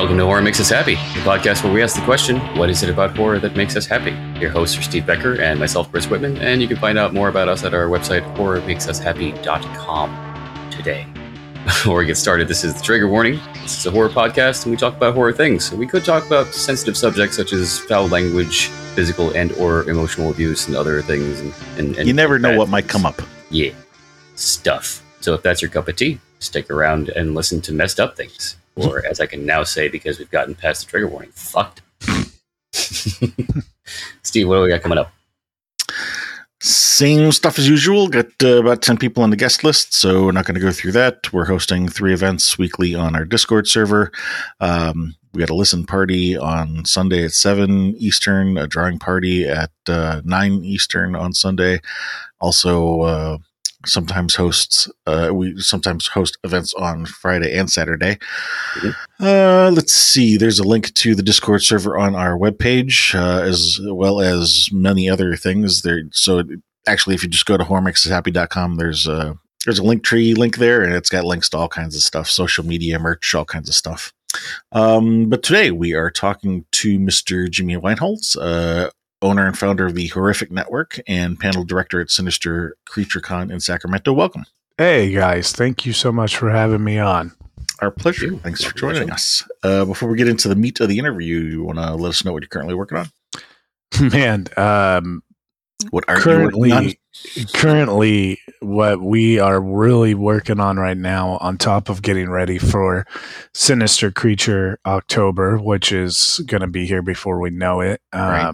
Welcome to Horror Makes Us Happy, the podcast where we ask the question, what is it about horror that makes us happy? Your hosts are Steve Becker and myself, Chris Whitman, and you can find out more about us at our website, horrormakesushappy.com today. Before we get started, this is the trigger warning. This is a horror podcast, and we talk about horror things. We could talk about sensitive subjects such as foul language, physical and or emotional abuse, and other things. And you never know what might come up. Yeah, stuff. So if that's your cup of tea, stick around and listen to Messed Up Things. Or, as I can now say, because we've gotten past the trigger warning, fucked. Steve, what do we got coming up? Same stuff as usual. Got about 10 people on the guest list, so we're not going to go through that. We're hosting 3 events weekly on our Discord server. We got a listen party on Sunday at 7 Eastern, a drawing party at 9 Eastern on Sunday. Also, we sometimes host events on Friday and Saturday. Let's see. There's a link to the Discord server on our webpage, as well as many other things there. So actually, if you just go to horrormakesushappy.com, there's a Linktree link there, and it's got links to all kinds of stuff, social media, merch, all kinds of stuff. But today we are talking to Mr. Jimmy Weinholz, owner and founder of the Horrific Network and panel director at Sinister CreatureCon in Sacramento. Welcome. Hey, guys. Thank you so much for having me on. Our pleasure. Thanks for joining us. Before we get into the meat of the interview, you want to let us know what you're currently working on? Man, what are you working on? Currently, what we are really working on right now, on top of getting ready for Sinister Creature October, which is going to be here before we know it. Right.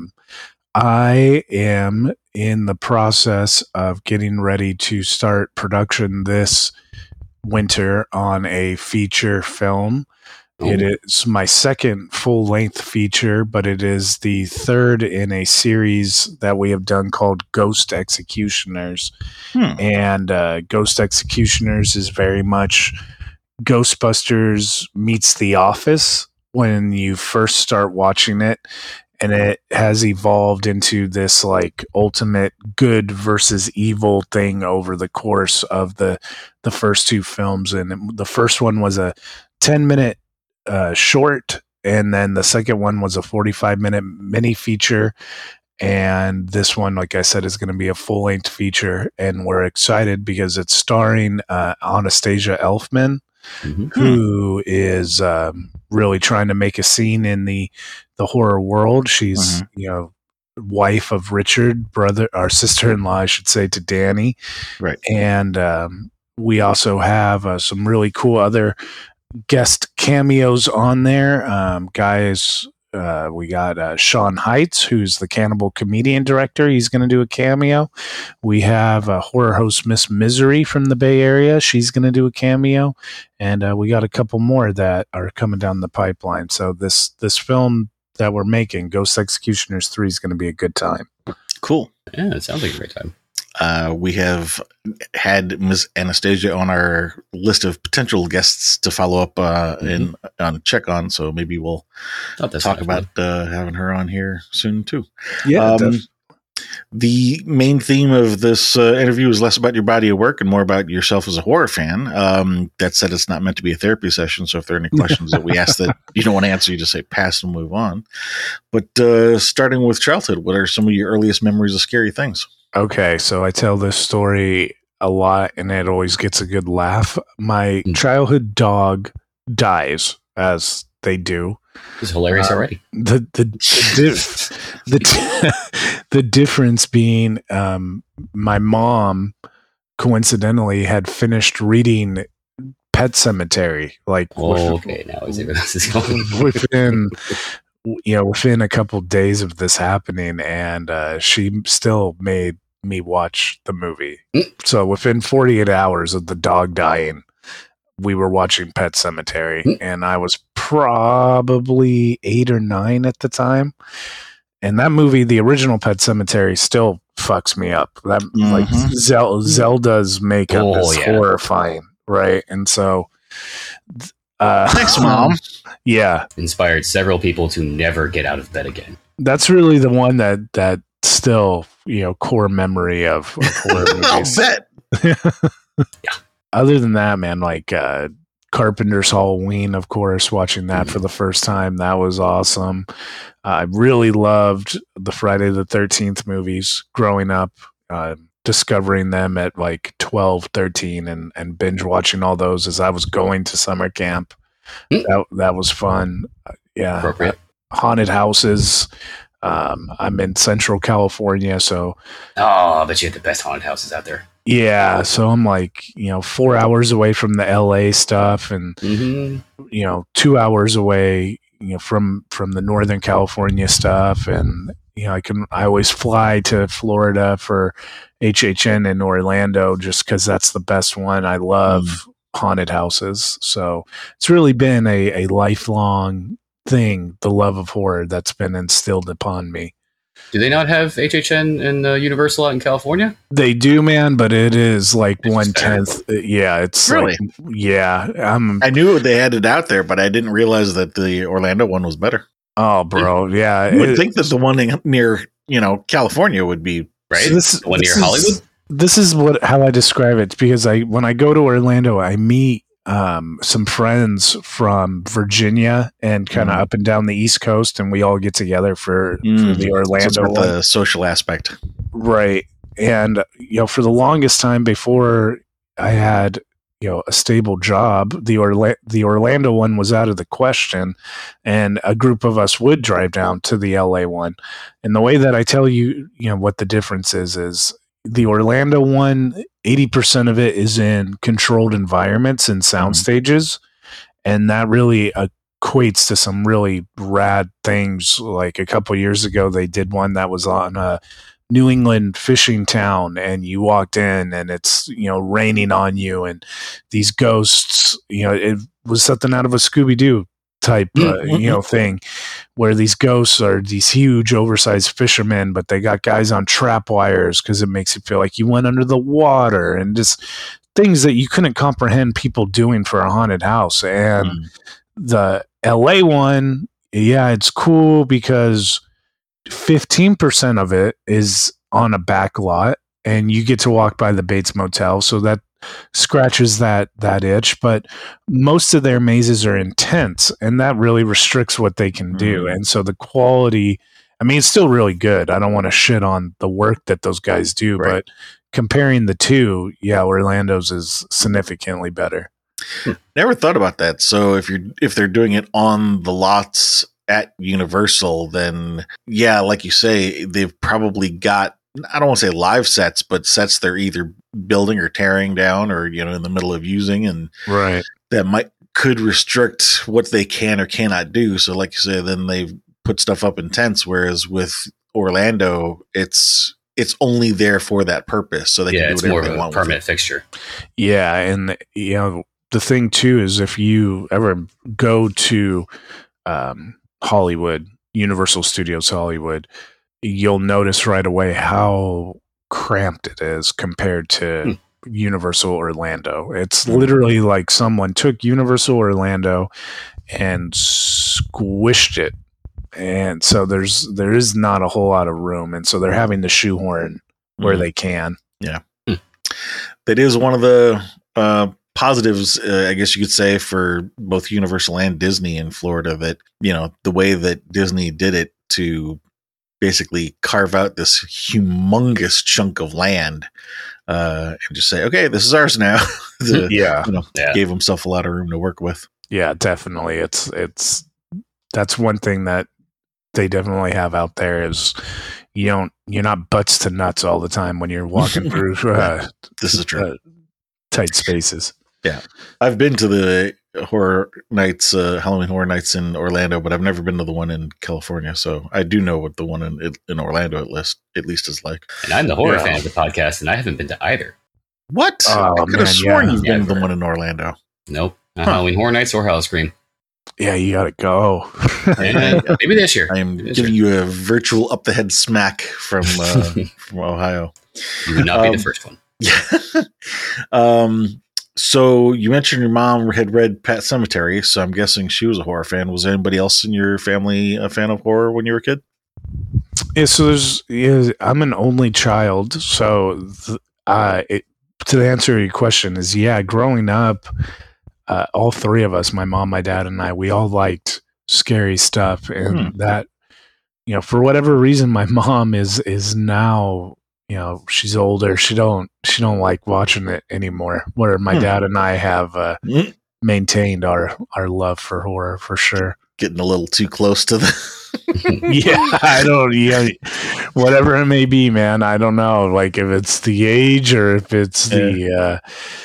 I am in the process of getting ready to start production this winter on a feature film. Ooh. It is my second full-length feature, but it is the third in a series that we have done called Ghost Executioners. And Ghost Executioners is very much Ghostbusters meets The Office when you first start watching it. And it has evolved into this like ultimate good versus evil thing over the course of the first 2 films. And the first one was a 10-minute short, and then the second one was a 45-minute mini feature. And this one, like I said, is going to be a full-length feature. And we're excited because it's starring Anastasia Elfman, who is really trying to make a scene in the horror world. She's, wife of Richard, sister-in-law, I should say, to Danny. Right. And we also have some really cool other guest cameos on there. Guys, we got Sean Heights, who's the Cannibal Comedian director. He's going to do a cameo. We have horror host Miss Misery from the Bay Area. She's going to do a cameo. And we got a couple more that are coming down the pipeline. So this film that we're making, Ghost Executioners 3, is going to be a good time. Cool. Yeah, it sounds like a great time. We have had Ms. Anastasia on our list of potential guests to follow up on check on, so maybe we'll talk about having her on here soon too. Yeah. The main theme of this interview is less about your body of work and more about yourself as a horror fan. That said, it's not meant to be a therapy session, so if there are any questions that we ask that you don't want to answer, you just say pass and move on. But starting with childhood, what are some of your earliest memories of scary things? Okay, so I tell this story a lot, and it always gets a good laugh. My childhood dog dies, as they do. It's hilarious already. The difference being, my mom coincidentally had finished reading Pet Sematary. Okay, now I see where this is going. within a couple days of this happening, and she still made me watch the movie. So within 48 hours of the dog dying, we were watching Pet Sematary, and I was probably 8 or 9 at the time. And that movie, the original Pet Sematary, still fucks me up. That like Zelda's makeup is horrifying, right? And so, thanks, Mom. Yeah, inspired several people to never get out of bed again. That's really the one that still, core memory of horror movies. I'll bet. Yeah. Other than that, man, like Carpenter's Halloween, of course, watching that for the first time. That was awesome. I really loved the Friday the 13th movies growing up, discovering them at like 12, 13 and binge watching all those as I was going to summer camp. That was fun. Yeah. Appropriate. Haunted houses. I'm in Central California, so. Oh, I bet you have the best haunted houses out there. Yeah, so I'm like, 4 hours away from the LA stuff and, 2 hours away, from the Northern California stuff. And, I always fly to Florida for HHN in Orlando just because that's the best one. I love haunted houses. So it's really been a lifelong thing, the love of horror that's been instilled upon me. Do they not have HHN in Universal out in California? They do, man, but it is like 1/10. Yeah, it's really. I knew they had it out there, but I didn't realize that the Orlando one was better. Oh, bro, yeah. You would think that the one near California would be right. So the one near Hollywood. This is how I describe it because when I go to Orlando, I meet some friends from Virginia and kind of up and down the East Coast, and we all get together for the Orlando one. The social aspect, right? And for the longest time before I had a stable job, the Orlando one was out of the question, and a group of us would drive down to the LA one. And the way that I tell you, what the difference is the Orlando one, 80% of it is in controlled environments and sound stages. And that really equates to some really rad things. Like a couple years ago, they did one that was on a New England fishing town, and you walked in and it's, raining on you and these ghosts, it was something out of a Scooby-Doo type, thing where these ghosts are these huge oversized fishermen, but they got guys on trap wires because it makes you feel like you went under the water and just things that you couldn't comprehend people doing for a haunted house. And the LA one, it's cool because 15% of it is on a back lot and you get to walk by the Bates Motel. So that scratches that itch, but most of their mazes are intense and that really restricts what they can do. And so the quality, it's still really good. I don't want to shit on the work that those guys do, but comparing the two, Orlando's is significantly better. Never thought about that. So if they're doing it on the lots at Universal, then like you say, they've probably got, I don't want to say live sets, but sets they're either building or tearing down or, in the middle of using, and that could restrict what they can or cannot do. So like you say, then they've put stuff up in tents, whereas with Orlando, it's only there for that purpose. So they can do whatever they want. It's more of a permanent fixture. Yeah. And, the thing too is if you ever go to Hollywood, Universal Studios Hollywood, you'll notice right away how cramped it is compared to Universal Orlando. It's literally like someone took Universal Orlando and squished it. And so there is not a whole lot of room. And so they're having to shoehorn where they can. Yeah. That is one of the positives, I guess you could say, for both Universal and Disney in Florida, that, the way that Disney did it to basically carve out this humongous chunk of land and just say, okay, this is ours now. Gave himself a lot of room to work with. Yeah, definitely. It's that's one thing that they definitely have out there is you're not butts to nuts all the time when you're walking through this is true. Tight spaces. Yeah. I've been to the horror nights, Halloween Horror Nights in Orlando, but I've never been to the one in California. So I do know what the one in Orlando at least is like. And I'm the horror fan of the podcast, and I haven't been to either. What? I could have sworn you've been to the one in Orlando. Nope. Halloween Horror Nights or Howl-O-Scream. Yeah, you gotta go. Maybe this year. I am giving you a virtual up the head smack from Ohio. You would not be the first one. Yeah. So you mentioned your mom had read Pet Sematary, so I'm guessing she was a horror fan. Was anybody else in your family a fan of horror when you were a kid? Yeah, so I'm an only child, so to answer your question is, growing up, all three of us, my mom, my dad, and I, we all liked scary stuff, and that, for whatever reason, my mom is now, she's older. She don't like watching it anymore. Where my dad and I have maintained our love for horror for sure. Getting a little too close to the whatever it may be, man. I don't know, like if it's the age or if it's the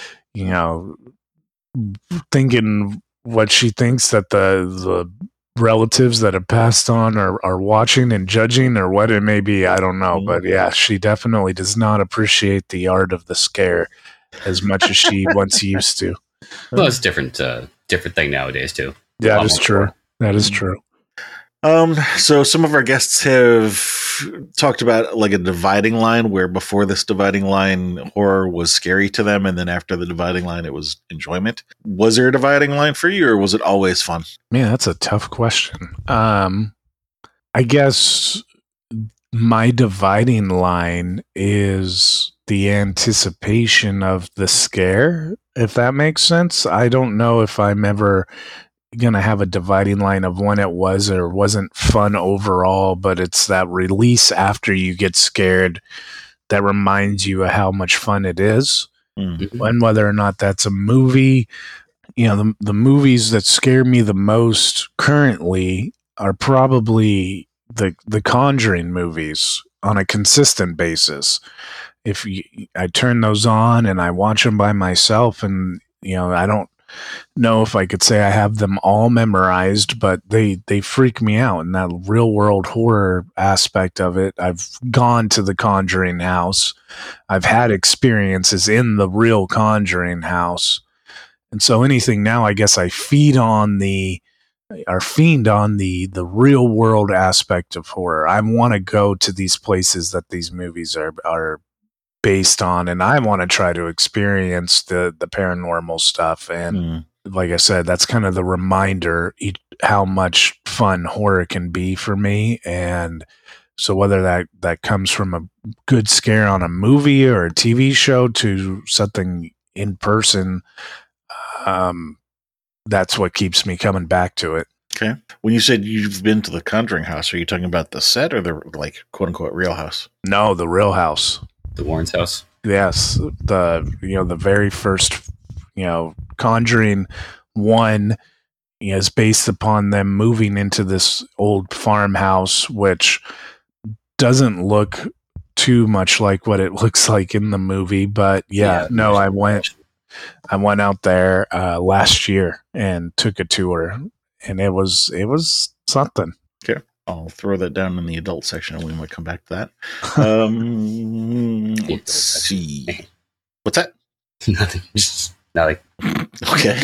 thinking what she thinks that the relatives that have passed on are watching and judging or what it may be. I don't know, but yeah, she definitely does not appreciate the art of the scare as much as she once used to. Well, it's different thing nowadays too. Yeah, that is true. That is true. So some of our guests have talked about like a dividing line where before this dividing line, horror was scary to them. And then after the dividing line, it was enjoyment. Was there a dividing line for you or was it always fun? Man, that's a tough question. I guess my dividing line is the anticipation of the scare, if that makes sense. I don't know if I'm ever gonna have a dividing line of when it was or wasn't fun overall, but it's that release after you get scared that reminds you of how much fun it is. And whether or not that's a movie, the movies that scare me the most currently are probably the Conjuring movies on a consistent basis. I turn those on and I watch them by myself, and I don't know if I could say I have them all memorized, but they freak me out in that real world horror aspect of it. I've gone to the Conjuring house. I've had experiences in the real Conjuring house. And so anything now, I guess I fiend on the real world aspect of horror. I want to go to these places that these movies are based on, and I want to try to experience the paranormal stuff. And like I said, that's kind of the reminder how much fun horror can be for me. And so whether that comes from a good scare on a movie or a TV show to something in person, that's what keeps me coming back to it. Okay. When you said you've been to the Conjuring house, are you talking about the set or the like quote unquote real house? No, the real house. The Warren's house? Yes. The very first, Conjuring 1 is based upon them moving into this old farmhouse, which doesn't look too much like what it looks like in the movie. But I went out there last year and took a tour, and it was something. Okay. I'll throw that down in the adult section and we might come back to that. Let's see. What's that? Nothing. Just nothing. Okay.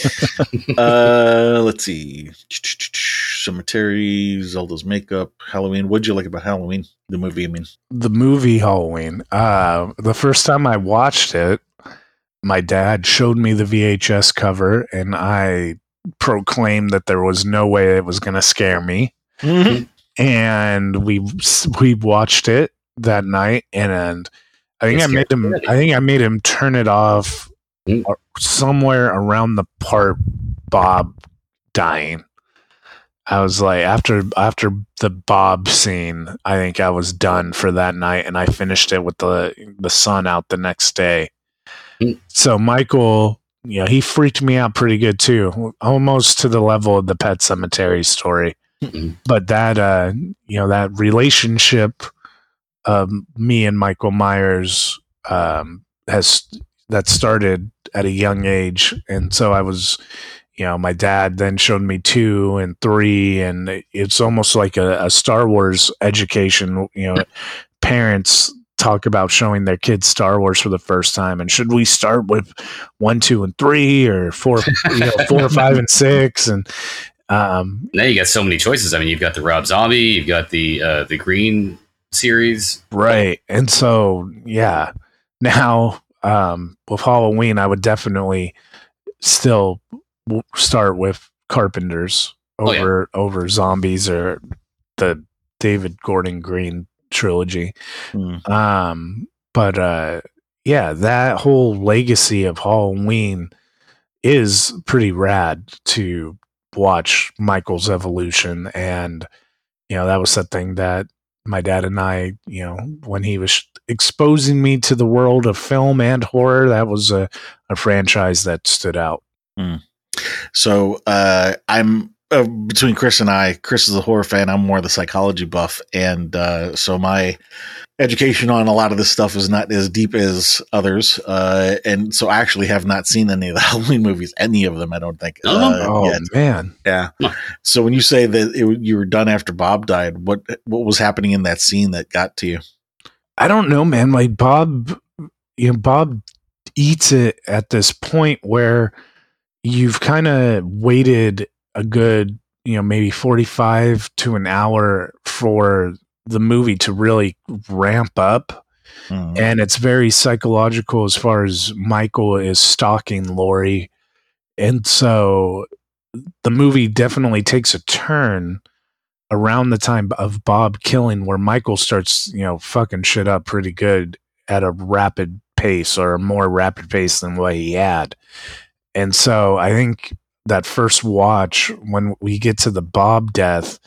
Let's see. Cemetery, Zelda's makeup, Halloween. What'd you like about Halloween? The movie, I mean. The movie Halloween. The first time I watched it, my dad showed me the VHS cover and I proclaimed that there was no way it was going to scare me. And we watched it that night, and I think I made him turn it off somewhere around the part Bob dying. I was like, after the Bob scene, I think I was done for that night, and I finished it with the sun out the next day. So Michael, he freaked me out pretty good too, almost to the level of the Pet Sematary story. But that that relationship of me and Michael Myers that started at a young age, and so I was, my dad then showed me 2 and 3, and it's almost like a Star Wars education. Parents talk about showing their kids Star Wars for the first time, and should we start with 1, 2, and 3, or 4, 4, 5, and 6, and now you got so many choices. I mean, you've got the Rob Zombie, you've got the Green series, right? And so, now with Halloween, I would definitely still start with Carpenters over Zombies or the David Gordon Green trilogy. But that whole legacy of Halloween is pretty rad to watch Michael's evolution. And, that was something that my dad and I, when he was exposing me to the world of film and horror, that was a franchise that stood out. So I'm between Chris and I. Chris is a horror fan. I'm more the psychology buff, and so my education on a lot of this stuff is not as deep as others. And so I actually have not seen any of the Halloween movies, any of them. I don't think. Oh man, yeah. So when you say that you were done after Bob died, what was happening in that scene that got to you? I don't know, man. Like Bob eats it at this point where you've kind of waited a good, maybe 45 to an hour for the movie to really ramp up. And it's very psychological as far as Michael is stalking Laurie. And so the movie definitely takes a turn around the time of Bob killing, where Michael starts, fucking shit up pretty good at a rapid pace, or a more rapid pace than what he had. And so I think that first watch, when we get to the Bob death,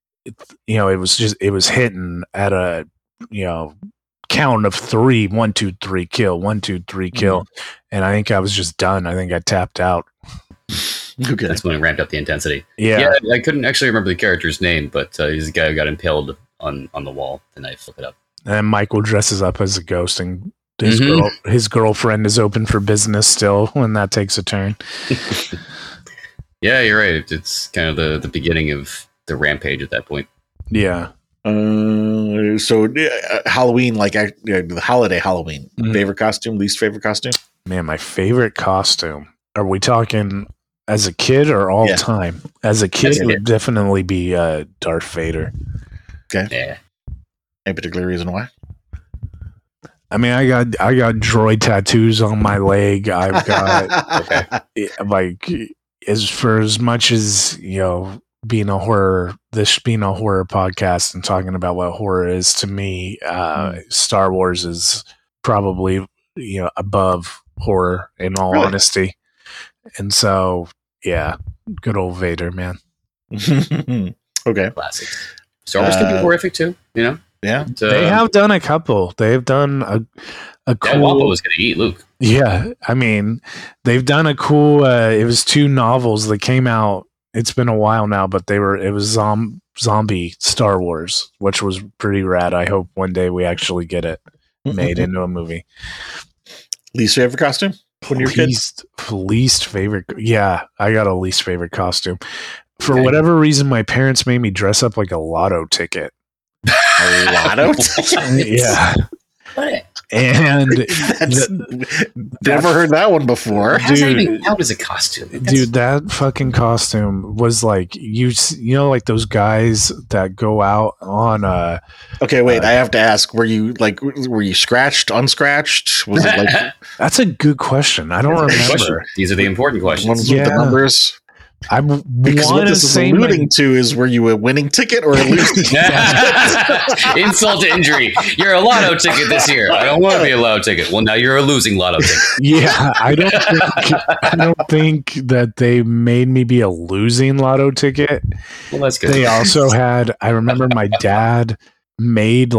it was hitting at a, count of 3, 1, 2, 3, kill, 1, 2, 3, kill. And I think I was just done. I think I tapped out. Okay. That's when it ramped up the intensity. Yeah. I couldn't actually remember the character's name, but he's the guy who got impaled on the wall. The knife, look it up. And Michael dresses up as a ghost, and his girlfriend is open for business still when that takes a turn. Yeah, you're right. It's kind of the beginning of the rampage at that point. Yeah. So Halloween, the holiday Halloween, favorite costume, least favorite costume? Man, my favorite costume. Are we talking as a kid or all time? As a kid, it would definitely be Darth Vader. Okay. Yeah. Any particular reason why? I mean, I got droid tattoos on my leg. I've got as much as being a horror podcast and talking about what horror is to me, Star Wars is probably above horror in all honesty. And so good old Vader, man. Okay. Classic. Star Wars can be horrific too, Yeah. They have done a couple. They've done a cool... Wampa was going to eat Luke. Yeah. I mean, they've done a cool... it was 2 novels that came out. It's been a while now, but it was zombie Star Wars, which was pretty rad. I hope one day we actually get it made into a movie. Least favorite costume when you're a kid? Least favorite... Yeah, I got a least favorite costume. For whatever reason, my parents made me dress up like a lotto ticket. A lotto ticket? Yeah. And never heard that one before. How does that even count as a costume? Dude, that fucking costume was like like those guys that go out on Okay, wait, I have to ask, were you scratched, unscratched? Was it like That's a good question. I don't remember. These are the important questions. Ones with the numbers. I because what this is alluding to is, were you a winning ticket or a losing ticket? Insult to injury. You're a lotto ticket this year. I don't want to be a lotto ticket. Well, now you're a losing lotto ticket. Yeah, I don't think that they made me be a losing lotto ticket. Well, that's good. They also had, I remember my dad made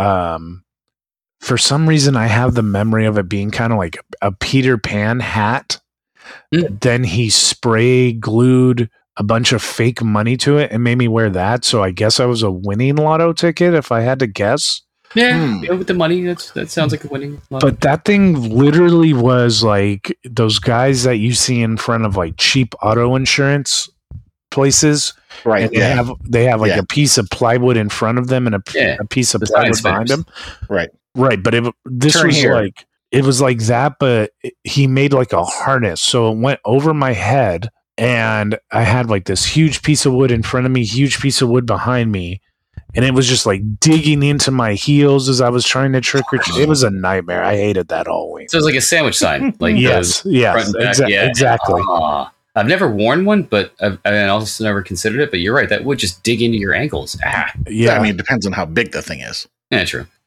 for some reason I have the memory of it being kind of like a Peter Pan hat. Then he spray glued a bunch of fake money to it and made me wear that. So I guess I was a winning lotto ticket if I had to guess. Yeah, with the money, that sounds like a winning lotto. But that thing literally was like those guys that you see in front of like cheap auto insurance places. Right. And they have like a piece of plywood in front of them and a piece of plywood behind them. Right. Right. But it was like that, but he made like a harness. So it went over my head and I had like this huge piece of wood in front of me, huge piece of wood behind me. And it was just like digging into my heels as I was trying to trick or treat. It was a nightmare. I hated that Halloween. So it was like a sandwich sign. Like yes, exactly. I've never worn one, but I also never considered it. But you're right. That would just dig into your ankles. Yeah. I mean, it depends on how big the thing is. Yeah, true.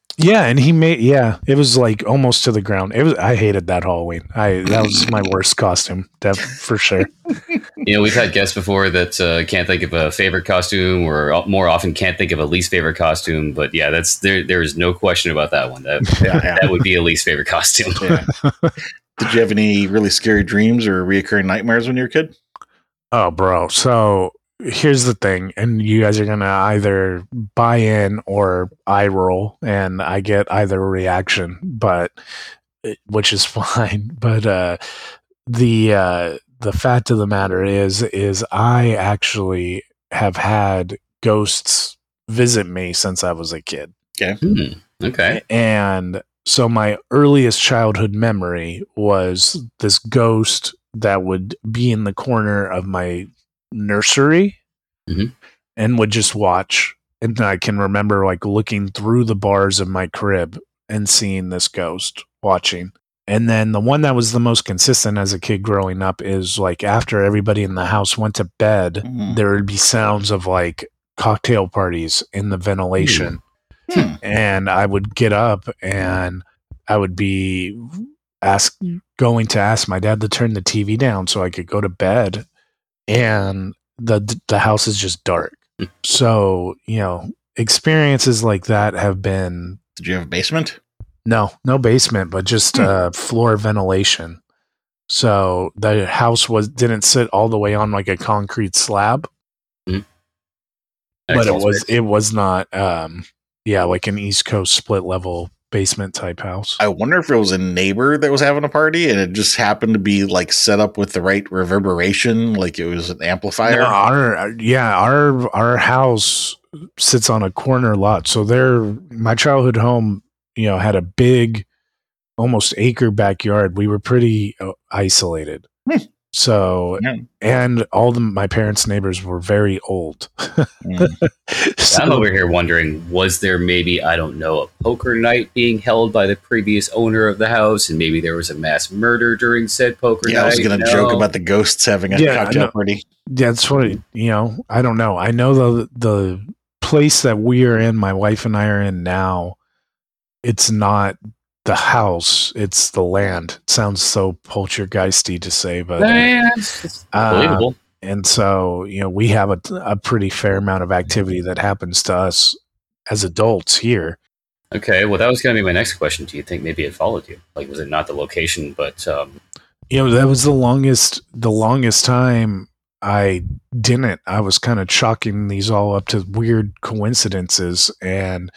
Yeah, and it was like almost to the ground. I hated that Halloween. That was my worst costume, for sure. We've had guests before that can't think of a favorite costume, or more often can't think of a least favorite costume. But yeah, there is no question about that one. That would be a least favorite costume. Yeah. Did you have any really scary dreams or reoccurring nightmares when you were a kid? Oh, bro. So here's the thing, and you guys are gonna either buy in or eye roll, and I get either reaction, but which is fine. But the fact of the matter is I actually have had ghosts visit me since I was a kid. Okay. Okay. And so my earliest childhood memory was this ghost that would be in the corner of my nursery and would just watch. And I can remember like looking through the bars of my crib and seeing this ghost watching. And then the one that was the most consistent as a kid growing up is like after everybody in the house went to bed, there would be sounds of like cocktail parties in the ventilation. And I would get up and I would be going to ask my dad to turn the TV down so I could go to bed, and the house is just dark. So, experiences like that have been. Did you have a basement? No basement, but just floor ventilation. So the house didn't sit all the way on like a concrete slab, but it was not. Like an East Coast split level basement type house. I wonder if it was a neighbor that was having a party and it just happened to be like set up with the right reverberation, like it was an amplifier. No, our house sits on a corner lot. So my childhood home, had a big, almost acre backyard. We were pretty isolated. So, and all my parents' neighbors were very old. So, I'm over here wondering, was there maybe, I don't know, a poker night being held by the previous owner of the house, and maybe there was a mass murder during said poker night? I was going to joke about the ghosts having a cocktail party. That's what, I don't know. I know the place that we are in, my wife and I are in now, it's not the house, it's the land. It sounds so poltergeisty to say, but it's believable. And so, we have a pretty fair amount of activity that happens to us as adults here. Okay, well, that was going to be my next question. Do you think maybe it followed you? Like, was it not the location, but that was the longest time I didn't. I was kind of chalking these all up to weird coincidences, and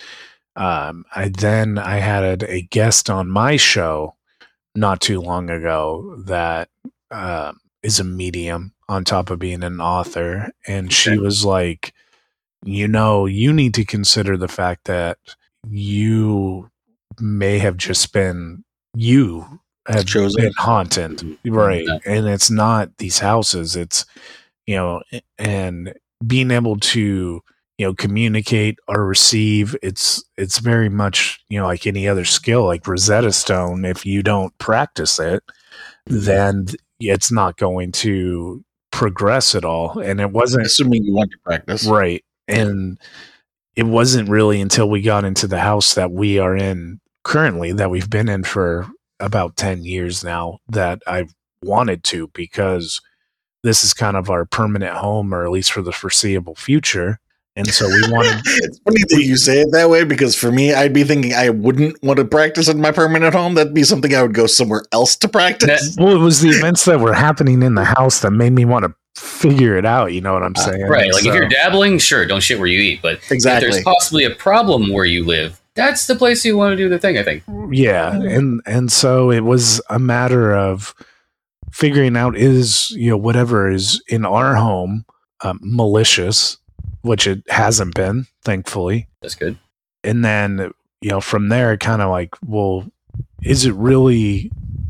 I had a guest on my show not too long ago that is a medium on top of being an author, and she was like, you need to consider the fact that you may have just been been haunted, right? And it's not these houses, it's and being able to communicate or receive, it's very much like any other skill, like Rosetta Stone. If you don't practice it, then it's not going to progress at all. And it wasn't, assuming you want to practice, right? And it wasn't really until we got into the house that we are in currently, that we've been in for about 10 years now, that I wanted to, because this is kind of our permanent home, or at least for the foreseeable future. And so we wanted. It's funny that you say it that way, because for me, I'd be thinking I wouldn't want to practice in my permanent home. That'd be something I would go somewhere else to practice. Well, it was the events that were happening in the house that made me want to figure it out. You know what I'm saying? Right. Like if you're dabbling, sure, don't shit where you eat. But exactly, if there's possibly a problem where you live, that's the place you want to do the thing, I think. Yeah. And so it was a matter of figuring out, is, whatever is in our home malicious, which it hasn't been, thankfully. That's good. And then, from there, kind of like, well, is it really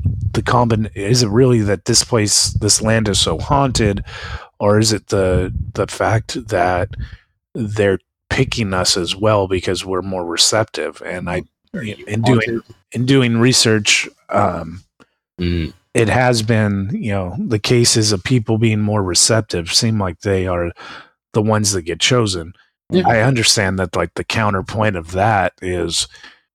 that this land is so haunted, or is it the fact that they're picking us as well because we're more receptive? And in doing research, it has been, the cases of people being more receptive seem like they are the ones that get chosen. Yeah. I understand that, like, the counterpoint of that is,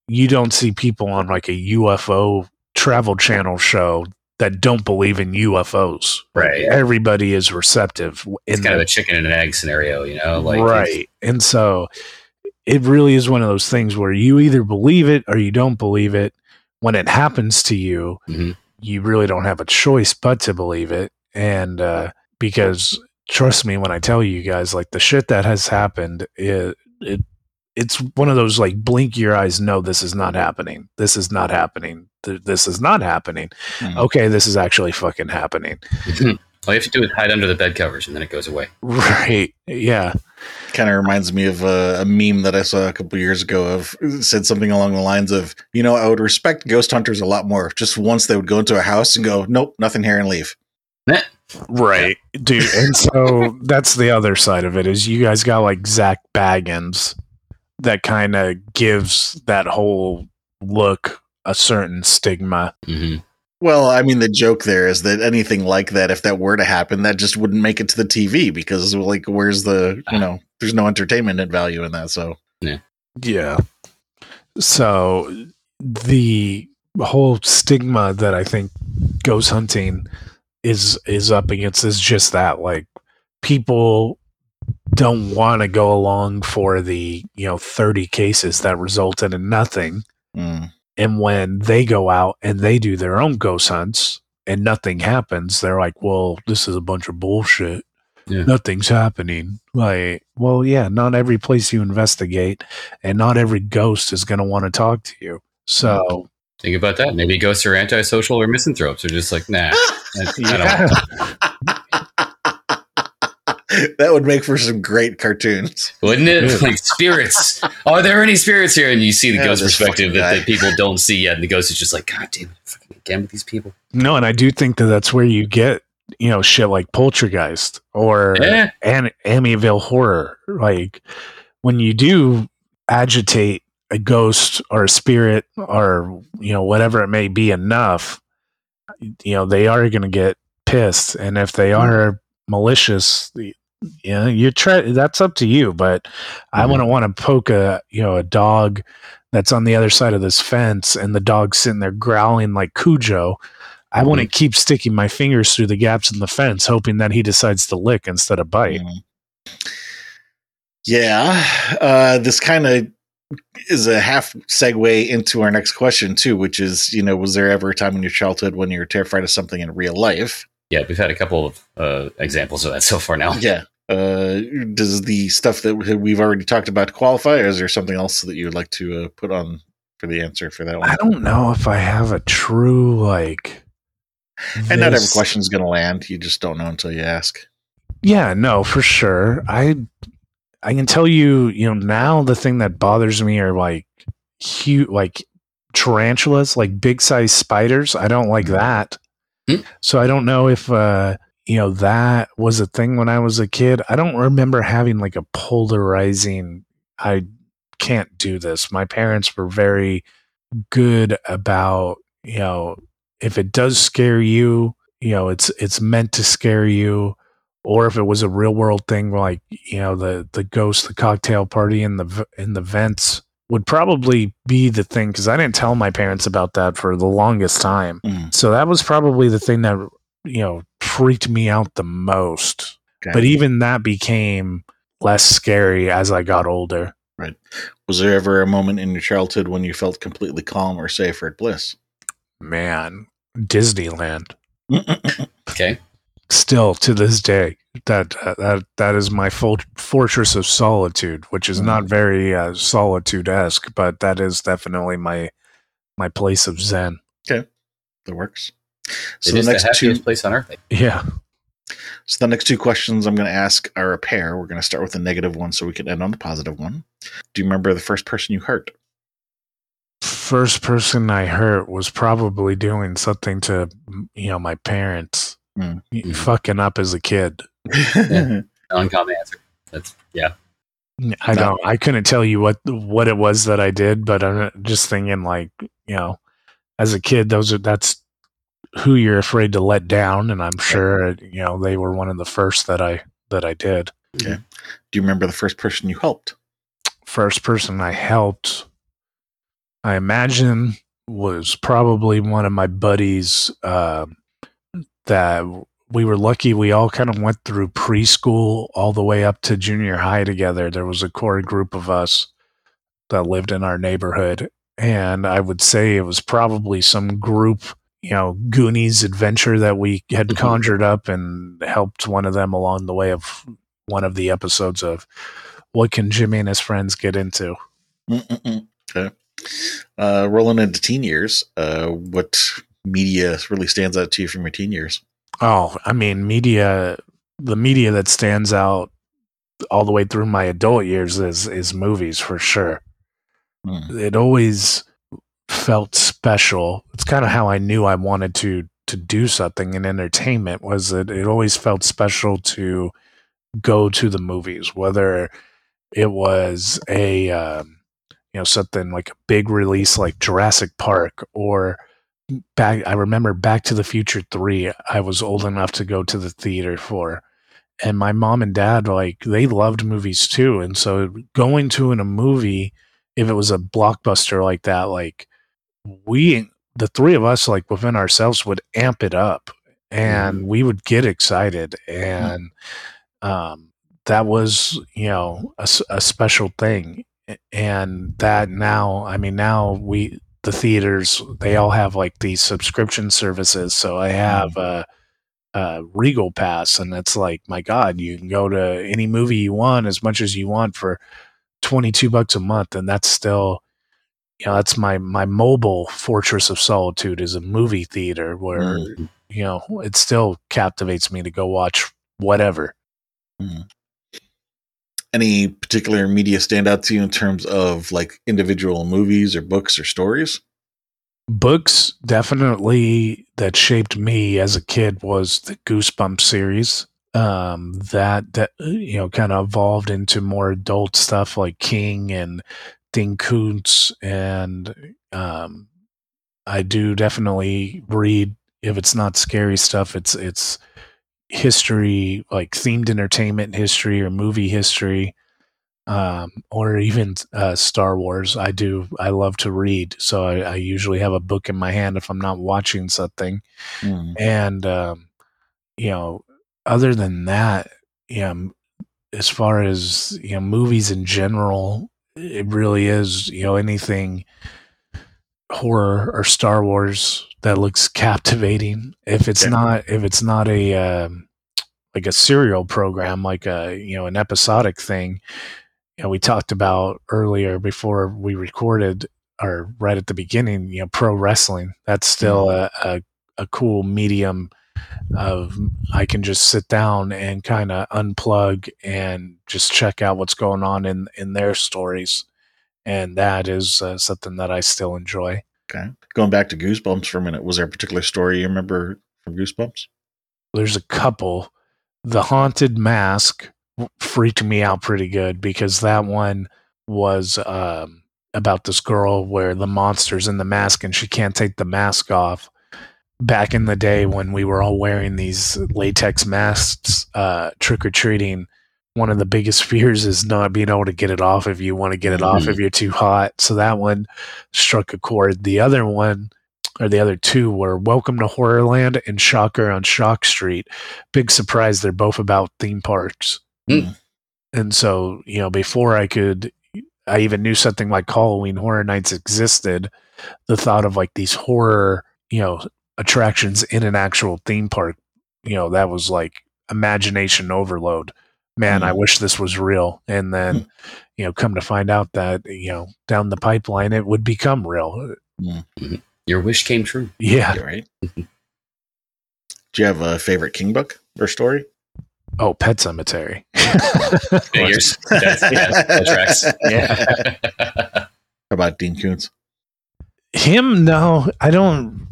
you don't see people on like a UFO Travel Channel show that don't believe in UFOs. Right. Like, everybody is receptive. It's kind of a chicken and an egg scenario, you know? Like, right. And so it really is one of those things where you either believe it or you don't believe it. When it happens to you, you really don't have a choice but to believe it. And because trust me when I tell you guys, like the shit that has happened, it's one of those like blink your eyes, no, this is not happening. This is not happening. This is not happening. Okay, this is actually fucking happening. All you have to do is hide under the bed covers and then it goes away. Right. Yeah. Kind of reminds me of a meme that I saw a couple years ago of said something along the lines of, you know, I would respect ghost hunters a lot more. Just once they would go into a house and go, nope, nothing here, and leave. Right. Dude. And so that's the other side of it is you guys got like Zach Baggins that kind of gives that whole look a certain stigma. Well, I mean, the joke there is that anything like that, if that were to happen, that just wouldn't make it to the TV because, like, where's the, you know, there's no entertainment value in that. So, yeah. So the whole stigma that I think ghost hunting is up against is just that, like, people don't want to go along for the 30 cases that resulted in nothing. And when they go out and they do their own ghost hunts and nothing happens, they're like, well, this is a bunch of bullshit. Nothing's happening. Like, well, yeah, not every place you investigate and not every ghost is going to want to talk to you. So think about that. Maybe ghosts are antisocial or misanthropes. They're just like, nah. That would make for some great cartoons. Wouldn't it? Like, spirits. Are there any spirits here? And you see the ghost perspective that people don't see yet. And the ghost is just like, God damn it, fucking again with these people. No, and I do think that that's where you get, shit like Poltergeist or Amityville Horror. Like, when you do agitate a ghost or a spirit or, whatever it may be enough, they are going to get pissed. And if they are malicious, that's up to you, but I wouldn't want to poke a dog that's on the other side of this fence and the dog's sitting there growling like Cujo. I want to keep sticking my fingers through the gaps in the fence hoping that he decides to lick instead of bite. This kind of is a half segue into our next question too, which is, was there ever a time in your childhood when you were terrified of something in real life? Yeah, we've had a couple of examples of that so far now. Yeah. Does the stuff that we've already talked about qualify, or is there something else that you would like to put on for the answer for that one? I don't know if I have a true, like... And not every question is going to land. You just don't know until you ask. Yeah, no, for sure. I can tell you, now the thing that bothers me are like huge, like tarantulas, like big size spiders. I don't like that. So I don't know if, that was a thing when I was a kid. I don't remember having like a polarizing, I can't do this. My parents were very good about, if it does scare you, it's meant to scare you. Or if it was a real world thing, like, the ghost, the cocktail party in the vents would probably be the thing, because I didn't tell my parents about that for the longest time. So that was probably the thing that, freaked me out the most. Okay. But even that became less scary as I got older. Right. Was there ever a moment in your childhood when you felt completely calm or safe or at bliss? Man, Disneyland. Okay. Still to this day, that is my fortress of solitude, which is not very solitude-esque, but that is definitely my place of zen. Okay, that works. So it is the happiest place on earth. Yeah. So the next two questions I'm going to ask are a pair. We're going to start with the negative one so we can end on the positive one. Do you remember the first person you hurt? First person I hurt was probably doing something to, my parents. Fucking up as a kid. Uncommon answer. That's I couldn't tell you what it was that I did, but I'm just thinking, like, as a kid, that's who you're afraid to let down, and I'm sure they were one of the first that I did. Okay. Do you remember the first person you helped? First person I helped I imagine was probably one of my buddies that we were lucky. We all kind of went through preschool all the way up to junior high together. There was a core group of us that lived in our neighborhood. And I would say it was probably some group, Goonies adventure that we had conjured up and helped one of them along the way of one of the episodes of What Can Jimmy and His Friends Get Into? Okay. Rolling into teen years, what media really stands out to you from your teen years? Oh, I mean, the media that stands out all the way through my adult years is movies for sure. It always felt special. It's kind of how I knew I wanted to do something in entertainment, was that it always felt special to go to the movies, whether it was a something like a big release like Jurassic Park, or I remember Back to the Future 3. I was old enough to go to the theater for, and my mom and dad, like, they loved movies too, and so going to a movie, if it was a blockbuster like that, like, the three of us, like, within ourselves, would amp it up, and we would get excited, and that was, a special thing. And that now, I mean, now the theaters, they all have like these subscription services. So I have a Regal Pass, and it's like, my God, you can go to any movie you want as much as you want for $22 a month, and that's still, that's my mobile fortress of solitude, is a movie theater where it still captivates me to go watch whatever. Any particular media stand out to you in terms of like individual movies or books or stories? Books definitely that shaped me as a kid was the Goosebumps series. That kind of evolved into more adult stuff like King and Dean Koontz, and I do definitely read, if it's not scary stuff, it's history, like themed entertainment history or movie history, or even Star Wars. I love to read, so I usually have a book in my hand if I'm not watching something. And other than that, as far as movies in general, it really is anything horror or Star Wars that looks captivating. If it's not a like a serial program, like an episodic thing. We talked about earlier before we recorded, or right at the beginning, pro wrestling. That's still a cool medium of, I can just sit down and kind of unplug and just check out what's going on in their stories. And that is something that I still enjoy. Okay. Going back to Goosebumps for a minute, was there a particular story you remember from Goosebumps? There's a couple. The Haunted Mask freaked me out pretty good, because that one was about this girl where the monster's in the mask and she can't take the mask off. Back in the day when we were all wearing these latex masks trick-or-treating, one of the biggest fears is not being able to get it off if you want to get it off if you're too hot. So that one struck a chord. The other one, or the other two, were Welcome to Horrorland and Shocker on Shock Street. Big surprise, they're both about theme parks. And so, before I even knew something like Halloween Horror Nights existed, the thought of like these horror, attractions in an actual theme park, that was like imagination overload. Man, I wish this was real. And then, come to find out that, down the pipeline, it would become real. Your wish came true. Yeah. Right. Do you have a favorite King book or story? Oh, Pet Sematary. Figures. That tracks. Yeah. How about Dean Koontz? Him? No, I don't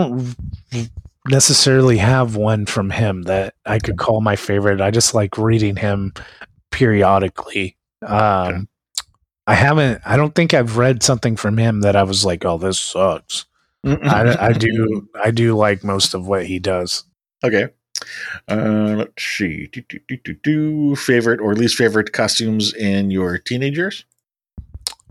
necessarily have one from him that I could call my favorite. I just like reading him periodically. I don't think I've read something from him that I was like, oh, this sucks. I do like most of what he does. Okay. Let's see. Favorite or least favorite costumes in your teenage years?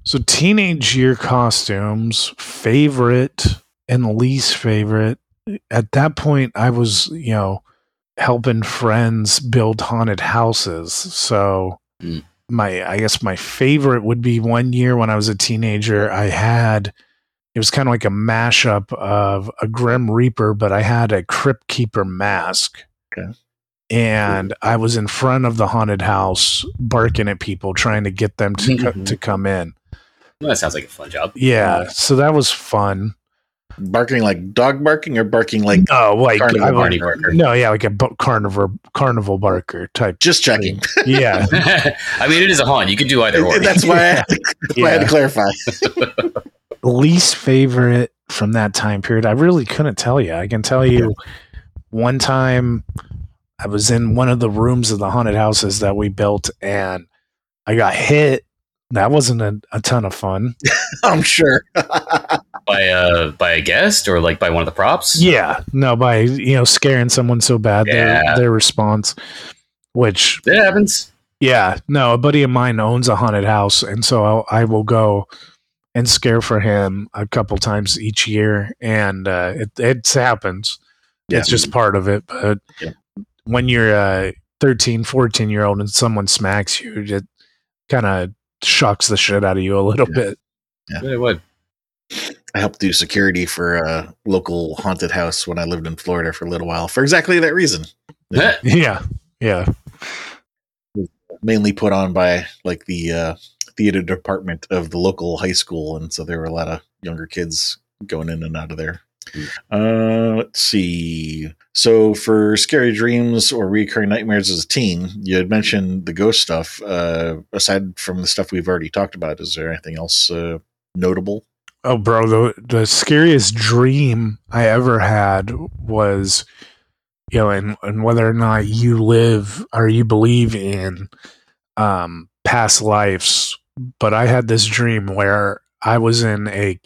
So teenage year costumes, favorite and least favorite. At that point, I was, helping friends build haunted houses. So I guess my favorite would be one year when I was a teenager. It was kind of like a mashup of a Grim Reaper, but I had a Crypt Keeper mask. Okay. And I was in front of the haunted house barking at people, trying to get them to come in. Well, that sounds like a fun job. Yeah, so that was fun. Barking like dog barking or barking like carnival barker? No, yeah, like a carnival barker type. Just checking. Yeah. I mean, it is a haunt. You can do either or. That's why I had to clarify. Least favorite from that time period, I really couldn't tell you. I can tell you one time I was in one of the rooms of the haunted houses that we built and I got hit. That wasn't a ton of fun. I'm sure. By a guest or like by one of the props? Yeah. No, by, scaring someone so bad, their response, which... It happens. Yeah. No, a buddy of mine owns a haunted house, and so I will go and scare for him a couple times each year, and it happens. Yeah. It's just part of it. But when you're a 13, 14-year-old and someone smacks you, it kind of shocks the shit out of you a little bit. Yeah, it would. I helped do security for a local haunted house when I lived in Florida for a little while for exactly that reason. Yeah. Mainly put on by like the theater department of the local high school, and so there were a lot of younger kids going in and out of there. Let's see. So for scary dreams or recurring nightmares as a teen, you had mentioned the ghost stuff. Aside from the stuff we've already talked about, is there anything else notable? Oh, bro, the scariest dream I ever had was, and whether or not you live or you believe in past lives, but I had this dream where I was in a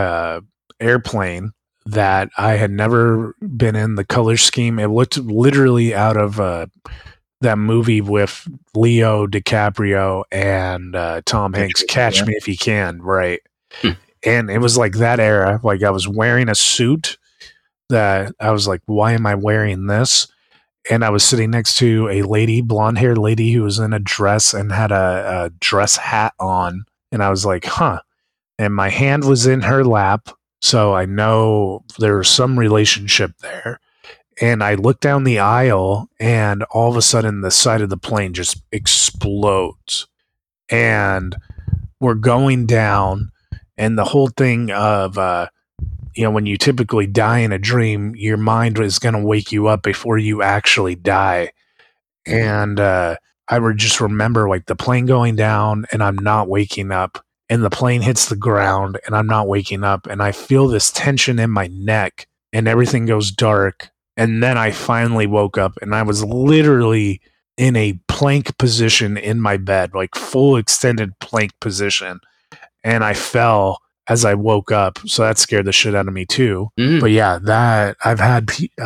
airplane that I had never been in. The color scheme, it looked literally out of that movie with Leo DiCaprio and Tom Hanks, Catch Me If You Can, right? And it was like that era. Like I was wearing a suit that I was like, why am I wearing this? And I was sitting next to a lady, blonde-haired lady who was in a dress and had a dress hat on. And I was like, huh. And my hand was in her lap. So I know there was some relationship there. And I looked down the aisle and all of a sudden the side of the plane just explodes. And we're going down. And the whole thing of, when you typically die in a dream, your mind is going to wake you up before you actually die. And I would just remember like the plane going down and I'm not waking up, and the plane hits the ground and I'm not waking up, and I feel this tension in my neck and everything goes dark. And then I finally woke up and I was literally in a plank position in my bed, like full extended plank position. And I fell as I woke up, so that scared the shit out of me too. Mm-hmm. But yeah, that I've had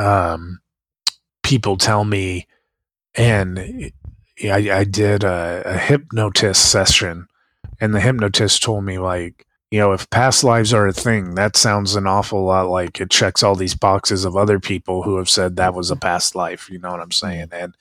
people tell me, and I did a hypnotist session, and the hypnotist told me like, if past lives are a thing, that sounds an awful lot like it checks all these boxes of other people who have said that was a past life. You know what I'm saying? And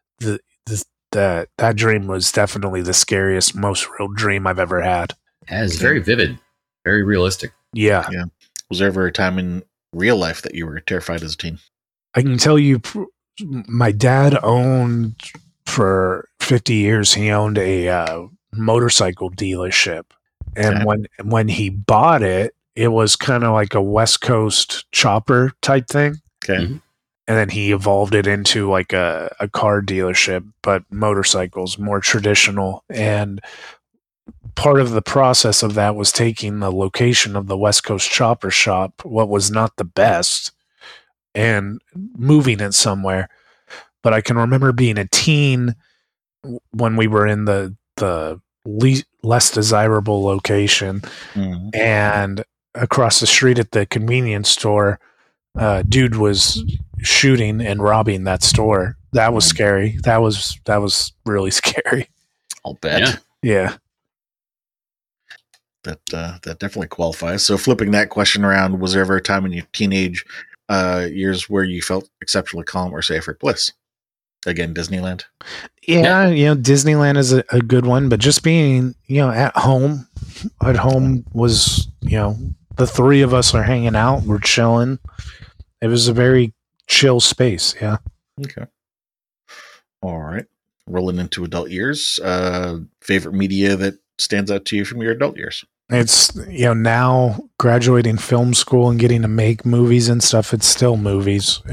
that dream was definitely the scariest, most real dream I've ever had. Yeah, it's very vivid, very realistic. Yeah. Was there ever a time in real life that you were terrified as a teen? I can tell you, my dad owned for 50 years. He owned a motorcycle dealership, and when he bought it, it was kind of like a West Coast chopper type thing. Okay. Mm-hmm. And then he evolved it into like a car dealership, but motorcycles, more traditional. And part of the process of that was taking the location of the West Coast Chopper Shop, what was not the best, and moving it somewhere. But I can remember being a teen when we were in the less desirable location, and across the street at the convenience store, dude was shooting and robbing that store. That was scary. That was really scary. I'll bet. Yeah. that definitely qualifies. So flipping that question around, was there ever a time in your teenage years where you felt exceptionally calm or safe or bliss? Again, Disneyland. Yeah, Disneyland is a good one, but just being, at home was, the three of us are hanging out, we're chilling. It was a very chill space. Yeah. Okay. All right. Rolling into adult years, favorite media that stands out to you from your adult years? It's, now graduating film school and getting to make movies and stuff, it's still movies.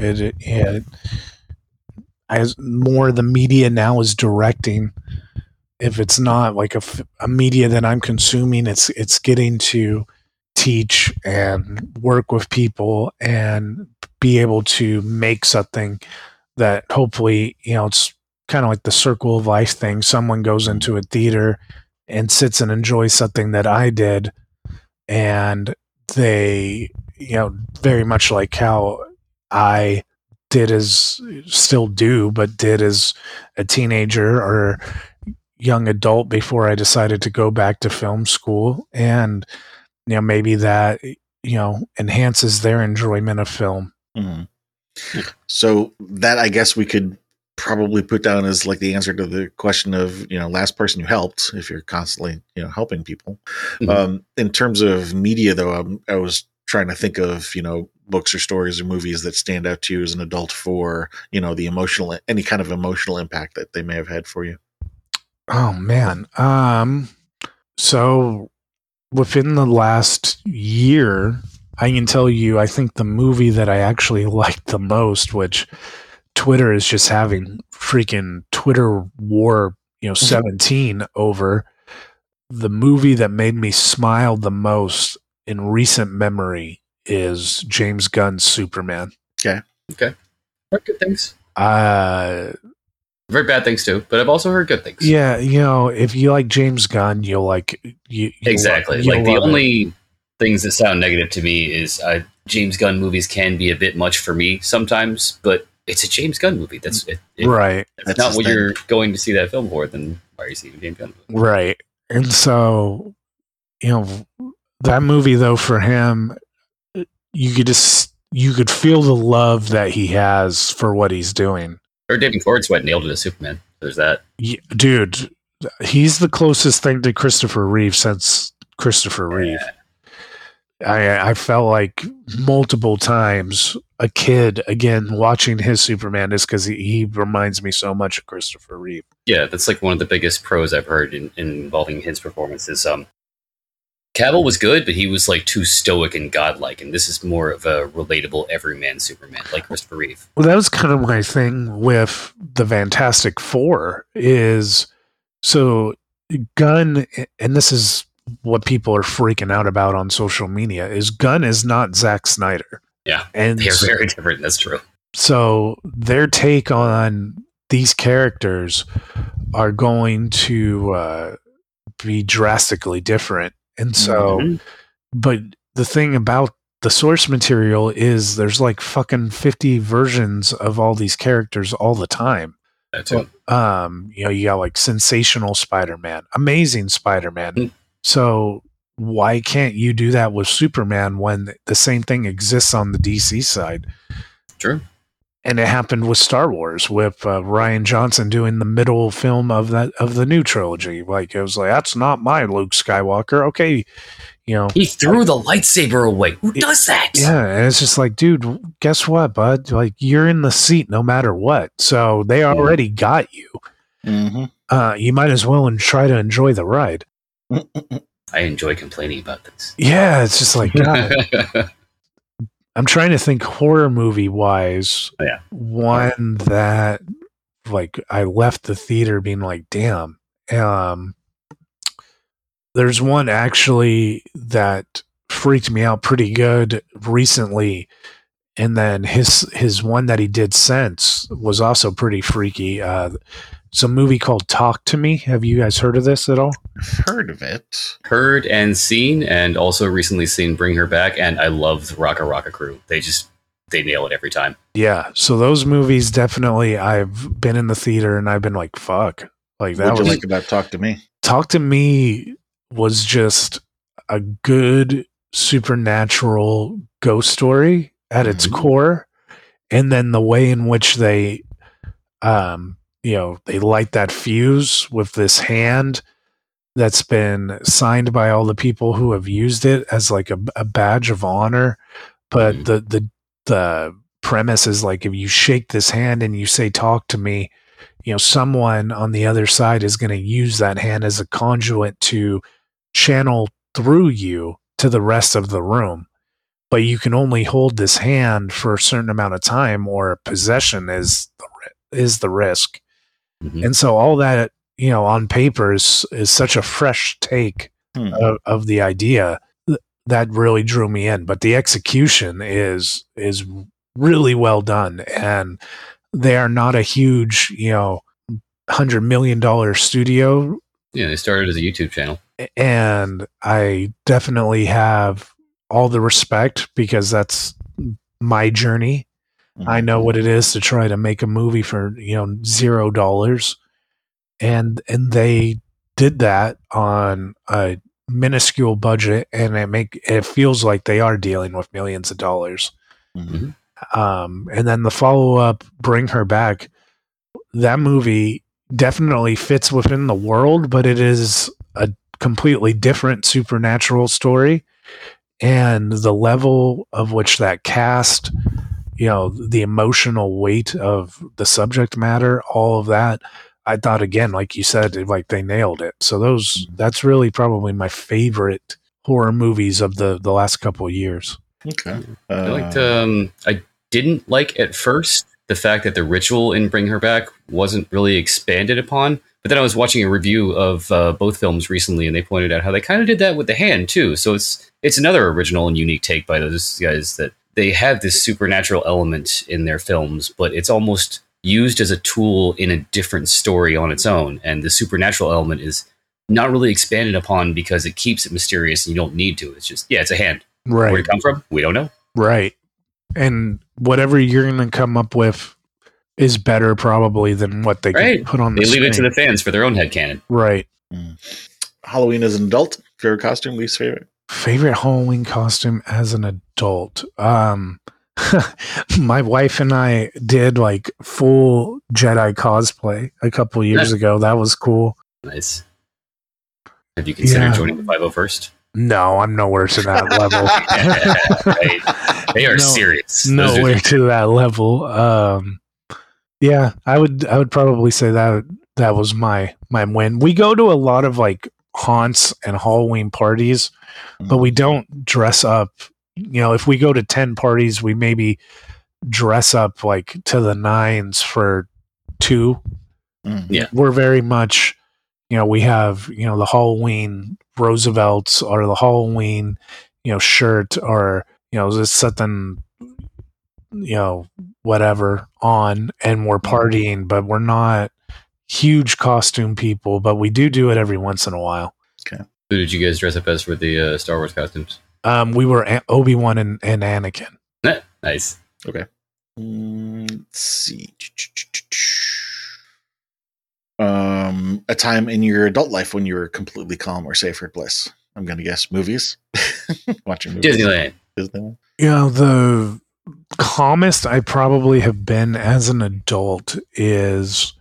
As more the media now is directing. If it's not like a media that I'm consuming, it's getting to teach and work with people and be able to make something that hopefully, it's kind of like the circle of life thing. Someone goes into a theater and sits and enjoys something that I did, and they, very much like how I did as a teenager or young adult before I decided to go back to film school. And, maybe that, enhances their enjoyment of film. Mm-hmm. So that, I guess we could probably put down as like the answer to the question of, last person you helped, if you're constantly, helping people. Mm-hmm. In terms of media though, I was trying to think of, books or stories or movies that stand out to you as an adult for, any kind of emotional impact that they may have had for you. Oh man. So within the last year, I can tell you, I think the movie that I actually liked the most, which Twitter is just having freaking Twitter war, 17 over, the movie that made me smile the most in recent memory is James Gunn's Superman. Okay. Heard good things. Very bad things too, but I've also heard good things. Yeah, if you like James Gunn, you'll like exactly. Like the only things that sound negative to me is James Gunn movies can be a bit much for me sometimes, but it's a James Gunn movie. That's it. Right. That's not what you're going to see that film for. Then why are you seeing a James Gunn movie? Right. And so, that movie though for him, you could feel the love that he has for what he's doing. Or David Cornsweet nailed it as Superman. There's that. Yeah, dude, he's the closest thing to Christopher Reeve since Christopher Reeve. I felt like multiple times a kid, again, watching his Superman is because he reminds me so much of Christopher Reeve. Yeah, that's like one of the biggest pros I've heard involving his performances. Cavill was good, but he was like too stoic and godlike, and this is more of a relatable everyman Superman, like Christopher Reeve. Well, that was kind of my thing with the Fantastic Four is, so Gunn, and this is what people are freaking out about on social media, is Gunn is not Zack Snyder. Yeah, and they're very different, that's true. So their take on these characters are going to be drastically different. And so, but the thing about the source material is there's like fucking 50 versions of all these characters all the time. That too. You got like Sensational Spider-Man, Amazing Spider-Man. Mm-hmm. So why can't you do that with Superman when the same thing exists on the DC side? True. And it happened with Star Wars with Rian Johnson doing the middle film of the new trilogy. Like it was like, that's not my Luke Skywalker. Okay, he threw the lightsaber away. Who does that? Yeah, and it's just like, dude, guess what, bud? Like you're in the seat no matter what. So they already got you. Mm-hmm. You might as well try to enjoy the ride. I enjoy complaining about this. Yeah, it's just like, God. I'm trying to think horror movie wise. Oh, yeah. One that like I left the theater being like, damn. There's one actually that freaked me out pretty good recently. And then his one that he did since was also pretty freaky. It's a movie called Talk to Me. Have you guys heard of this at all? I've heard of it. Heard and seen, and also recently seen Bring Her Back, and I love the Raka Raka crew. They nail it every time. Yeah, so those movies definitely, I've been in the theater and I've been like, fuck. Like that. What'd you like about Talk to Me? Talk to Me was just, a good supernatural ghost story at its core, and then the way in which they they light that fuse with this hand that's been signed by all the people who have used it as like a badge of honor. But the premise is like, if you shake this hand and you say, talk to me, someone on the other side is going to use that hand as a conduit to channel through you to the rest of the room. But you can only hold this hand for a certain amount of time, or possession is the risk. And so all that, on paper is such a fresh take of the idea that really drew me in. But the execution is really well done, and they are not a huge, $100 million studio. Yeah, they started as a YouTube channel. And I definitely have all the respect, because that's my journey. I know what it is to try to make a movie for, $0. And they did that on a minuscule budget, and it feels like they are dealing with millions of dollars. And then the follow-up, Bring Her Back, that movie definitely fits within the world, but it is a completely different supernatural story. And the level of which that cast, the emotional weight of the subject matter, all of that, I thought, again, like you said, like they nailed it. So that's really probably my favorite horror movies of the last couple of years. Okay. I didn't like at first the fact that the ritual in Bring Her Back wasn't really expanded upon. But then I was watching a review of both films recently, and they pointed out how they kind of did that with the hand too. So it's another original and unique take by those guys, that they have this supernatural element in their films, but it's almost used as a tool in a different story on its own. And the supernatural element is not really expanded upon because it keeps it mysterious and you don't need to. It's just, it's a hand. Right. Where it come from? We don't know. Right. And whatever you're going to come up with is better probably than what they can put on the screen. They leave it to the fans for their own headcanon. Right. Halloween as an adult, favorite costume, least favorite? Favorite Halloween costume as an adult. My wife and I did like full Jedi cosplay a couple years ago. That was cool. Nice. Have you considered joining the 501st? No, I'm nowhere to that level. They are serious. Nowhere to that level. Yeah, I would probably say that was my win. We go to a lot of like haunts and Halloween parties, but we don't dress up. If we go to 10 parties, we maybe dress up like to the nines for 2. Yeah, we're very much, we have, the Halloween Roosevelts, or the Halloween, shirt, or, just something, whatever on, and we're partying, but we're not huge costume people, but we do it every once in a while. Okay. Who did you guys dress up as for the Star Wars costumes? We were Obi-Wan and Anakin. Nice. Okay. Let's see. A time in your adult life when you were completely calm or safe or bliss. I'm going to guess movies. Watching movies. Disneyland. The calmest I probably have been as an adult is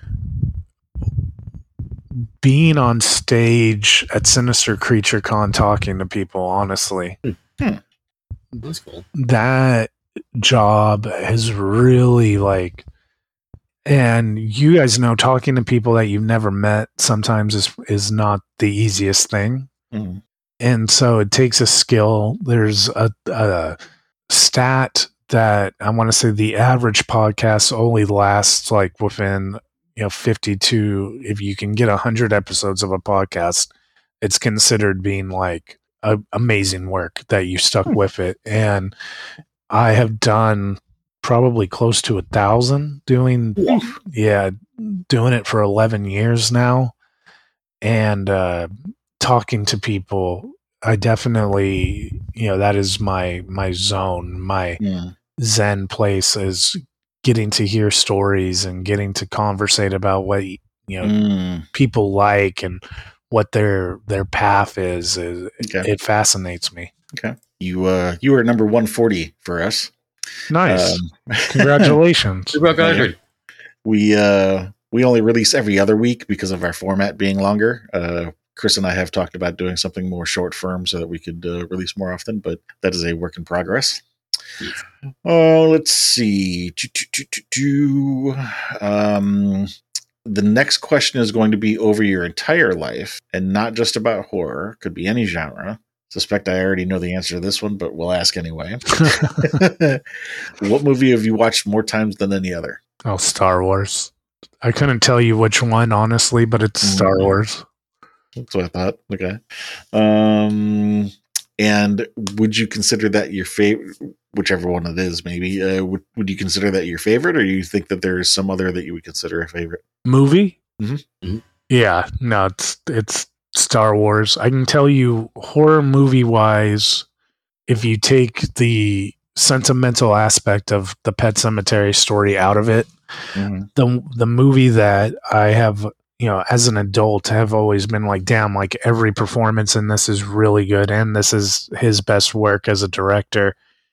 being on stage at Sinister Creature Con talking to people, honestly. That's cool. That job has really and you guys know, talking to people that you've never met sometimes is not the easiest thing. And so it takes a skill. There's a stat that I want to say the average podcast only lasts like within 52. If you can get 100 episodes of a podcast, it's considered being like amazing work that you stuck with it. And I have done probably close to 1,000 doing it for 11 years now. And talking to people, I definitely, that is my zone. My Zen place is getting to hear stories and getting to conversate about what people like and what their path is. Okay. It fascinates me. Okay. You are number 140 for us. Nice. Congratulations. We only release every other week because of our format being longer. Chris and I have talked about doing something more short form so that we could release more often, but that is a work in progress. Let's see. The next question is going to be over your entire life and not just about horror. Could be any genre. Suspect I already know the answer to this one, but we'll ask anyway. What movie have you watched more times than any other? Oh, Star Wars. I couldn't tell you which one, honestly, but it's Star Wars. That's what I thought. Okay. And would you consider that your favorite, whichever one it is, maybe, would you consider that your favorite, or you think that there's some other that you would consider a favorite? Movie? Mm-hmm. Mm-hmm. Yeah, no, it's Star Wars. I can tell you, horror movie-wise, if you take the sentimental aspect of the Pet Sematary story out of it, the movie that I have, as an adult, have always been like, damn, like every performance in this is really good, and this is his best work as a director,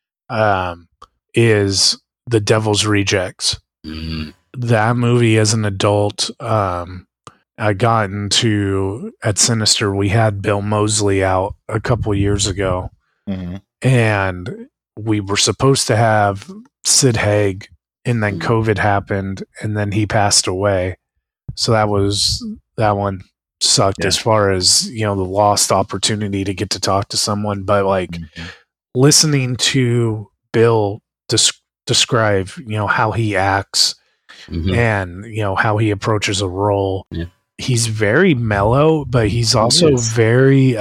is The Devil's Rejects. Mm-hmm. That movie as an adult, I got into at Sinister. We had Bill Moseley out a couple years ago, and we were supposed to have Sid Haig, and then COVID happened, and then he passed away. So that one sucked as far as, the lost opportunity to get to talk to someone. But like listening to Bill describe, how he acts and, how he approaches a role. Yeah. He's very mellow, but he's also very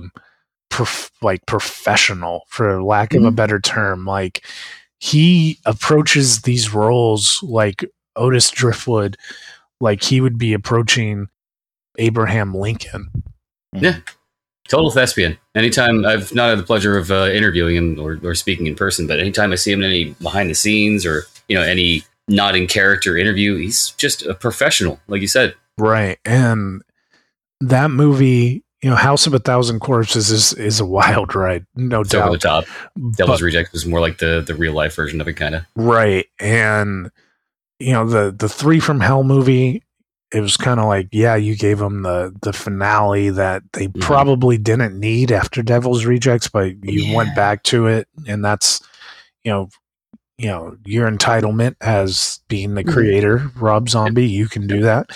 professional, for lack of a better term. Like, he approaches these roles like Otis Driftwood, like he would be approaching Abraham Lincoln. Yeah, total thespian. Anytime, I've not had the pleasure of interviewing him or speaking in person, but anytime I see him in any behind the scenes or any not in character interview, he's just a professional, like you said. Right. And that movie, House of a Thousand Corpses is a wild ride, no doubt. Over the top. Devil's Rejects was more like the real life version of it, kind of. Right. And the Three from Hell movie, it was kind of like, yeah, you gave them the finale that they probably didn't need after Devil's Rejects, but you went back to it, and that's your entitlement as being the creator, Rob Zombie. You can do that.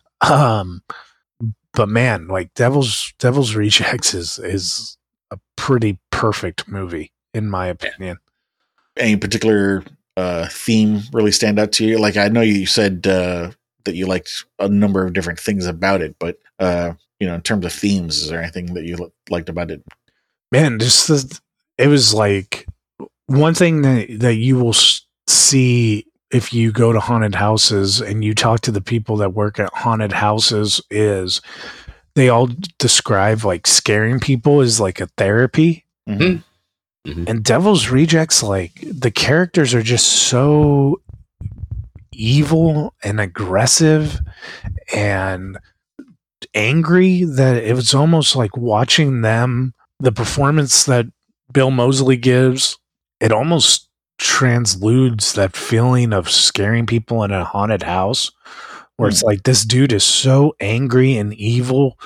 But man, like Devil's Rejects is a pretty perfect movie, in my opinion. Any particular theme really stand out to you? Like, I know you said that you liked a number of different things about it, but in terms of themes, is there anything that you liked about it? Man, it was like one thing that you will see if you go to haunted houses and you talk to the people that work at haunted houses is they all describe like scaring people as like a therapy. And Devil's Rejects, like the characters are just so evil and aggressive and angry that it was almost like watching them, the performance that Bill Moseley gives, it almost transludes that feeling of scaring people in a haunted house, where it's like, this dude is so angry and evil,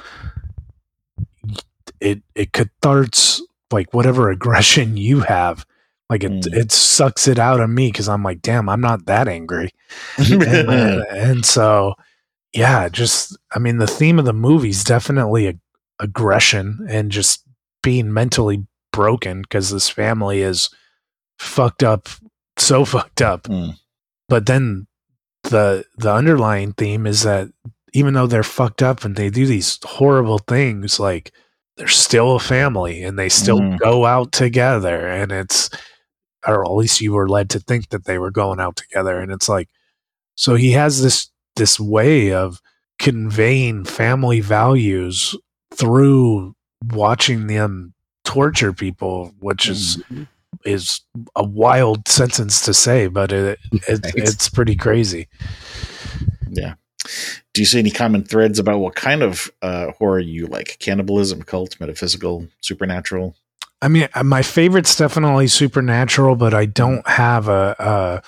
it catharts like whatever aggression you have, like it sucks it out of me, because I'm like, damn, I'm not that angry. and so the theme of the movie is definitely aggression and just being mentally broken, because this family is fucked up, so fucked up. But then the underlying theme is that even though they're fucked up and they do these horrible things, like they're still a family and they still go out together, and or at least you were led to think that they were going out together. And it's like, so he has this way of conveying family values through watching them torture people, which is a wild sentence to say, but it's pretty crazy. Yeah. Do you see any common threads about what kind of horror you like? Cannibalism, cult, metaphysical, supernatural? I mean, my favorite's definitely supernatural, but I don't have a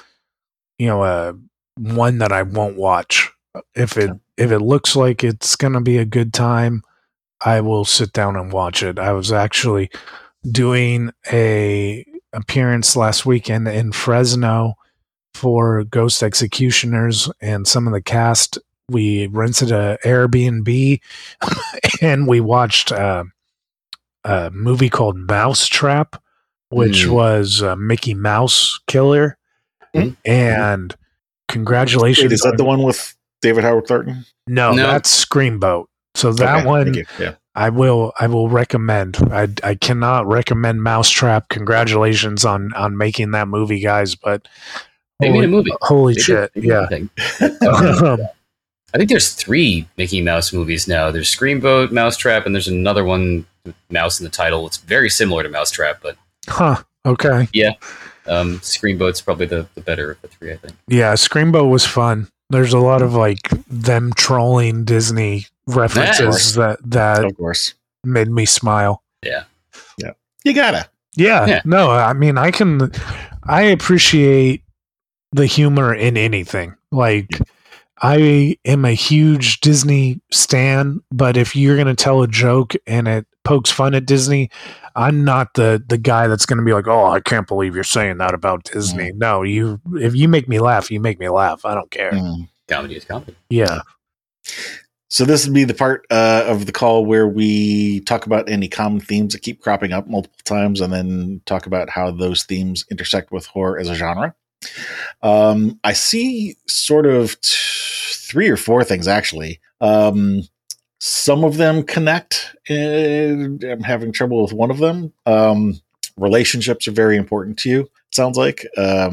one that I won't watch. If it looks like it's gonna be a good time, I will sit down and watch it. I was actually doing a appearance last weekend in Fresno for Ghost Executioners, and some of the cast, we rented a Airbnb and we watched a movie called Mousetrap, which was Mickey Mouse Killer. And congratulations. Wait, is that the one with David Howard Thornton? No, that's Screamboat. So that one, yeah. I will recommend. I cannot recommend Mousetrap. Congratulations on making that movie, guys. But they made a movie. Holy shit! Yeah. I think there's 3 Mickey Mouse movies now. There's Screamboat, Mousetrap, and there's another one with Mouse in the title. It's very similar to Mousetrap, but okay. Yeah. Screamboat's probably the better of the 3, I think. Yeah, Screamboat was fun. There's a lot of like them trolling Disney references that of course made me smile. Yeah. You gotta. Yeah. No, I mean, I appreciate the humor in anything. Like, I am a huge Disney stan, but if you're going to tell a joke and it pokes fun at Disney, I'm not the guy that's going to be like, oh, I can't believe you're saying that about Disney. No, if you make me laugh, you make me laugh. I don't care. Comedy is comedy. Yeah. So this would be the part of the call where we talk about any common themes that keep cropping up multiple times, and then talk about how those themes intersect with horror as a genre. I see sort of 3 or 4 things, actually. Some of them connect. I'm having trouble with one of them. Relationships are very important to you, it sounds like.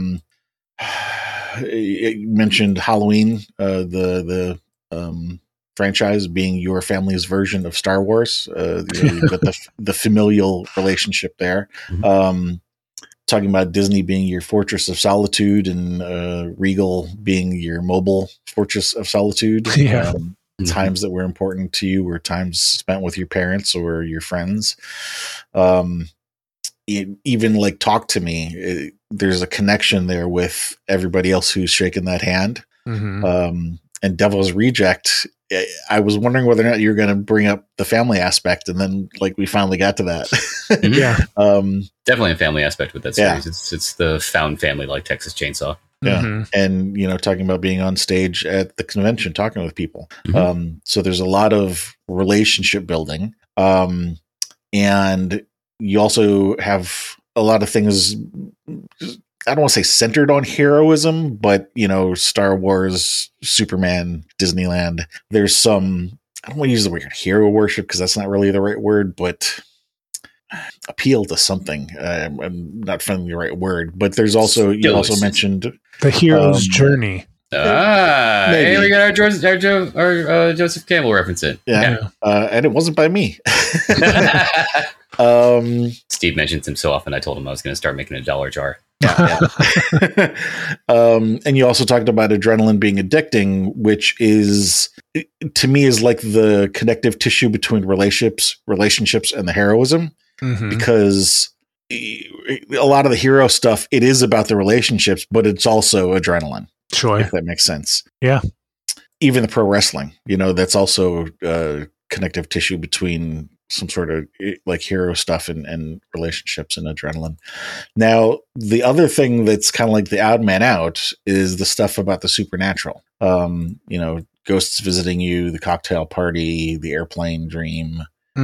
You mentioned Halloween, the franchise being your family's version of Star Wars. You've got the familial relationship there. Talking about Disney being your fortress of solitude, and Regal being your mobile fortress of solitude. Yeah. Times that were important to you were times spent with your parents or your friends. Even like Talk to Me, there's a connection there with everybody else who's shaking that hand. And Devil's Reject, I was wondering whether or not you were going to bring up the family aspect, and then like we finally got to that. Yeah. Definitely a family aspect with that series. Yeah. It's the found family, like Texas Chainsaw. Yeah. And, talking about being on stage at the convention, talking with people. So there's a lot of relationship building. And you also have a lot of things, I don't want to say centered on heroism, but, Star Wars, Superman, Disneyland, there's some, I don't want to use the word hero worship because that's not really the right word, but appeal to something. I'm not finding the right word, but there's also, you also mentioned the hero's journey. Hey, we got our Joseph Campbell reference in. Yeah. And it wasn't by me. Steve mentions him so often. I told him I was going to start making a $1 jar. And you also talked about adrenaline being addicting, which is, to me, is like the connective tissue between relationships and the heroism. Because a lot of the hero stuff, it is about the relationships, but it's also adrenaline. Sure. If that makes sense. Yeah. Even the pro wrestling, that's also connective tissue between some sort of like hero stuff and relationships and adrenaline. Now, the other thing that's kind of like the odd man out is the stuff about the supernatural. Ghosts visiting you, the cocktail party, the airplane dream.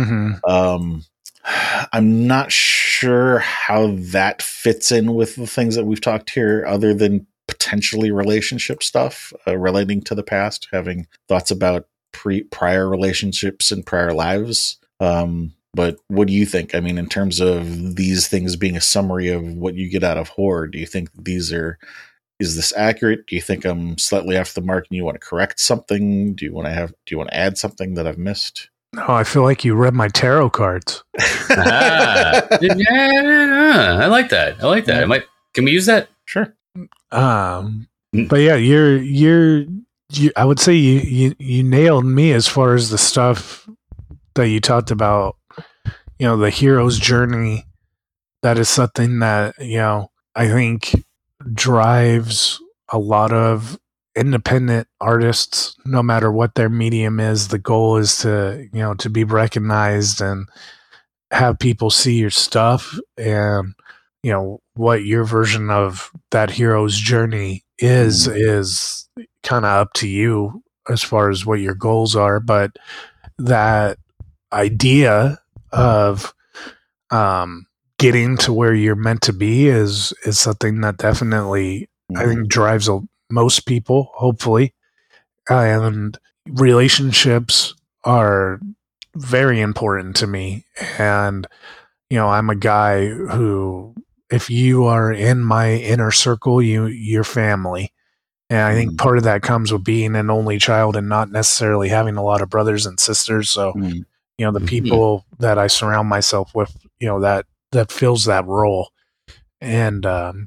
I'm not sure how that fits in with the things that we've talked here, other than potentially relationship stuff relating to the past, having thoughts about prior relationships and prior lives. But what do you think? I mean, in terms of these things being a summary of what you get out of horror, do you think is this accurate? Do you think I'm slightly off the mark and you want to correct something? Do you want to add something that I've missed? No, I feel like you read my tarot cards. I like that. Can we use that? Sure. But yeah, you're I would say you nailed me as far as the stuff that you talked about. The hero's journey. That is something that I think drives a lot of independent artists, no matter what their medium is. The goal is to be recognized and have people see your stuff, and what your version of that hero's journey is kind of up to you as far as what your goals are. But that idea of getting to where you're meant to be is something that definitely I think drives most people, hopefully. And relationships are very important to me. And, I'm a guy who, if you are in my inner circle, you're family. And I think part of that comes with being an only child and not necessarily having a lot of brothers and sisters. So, the people that I surround myself with, that fills that role. And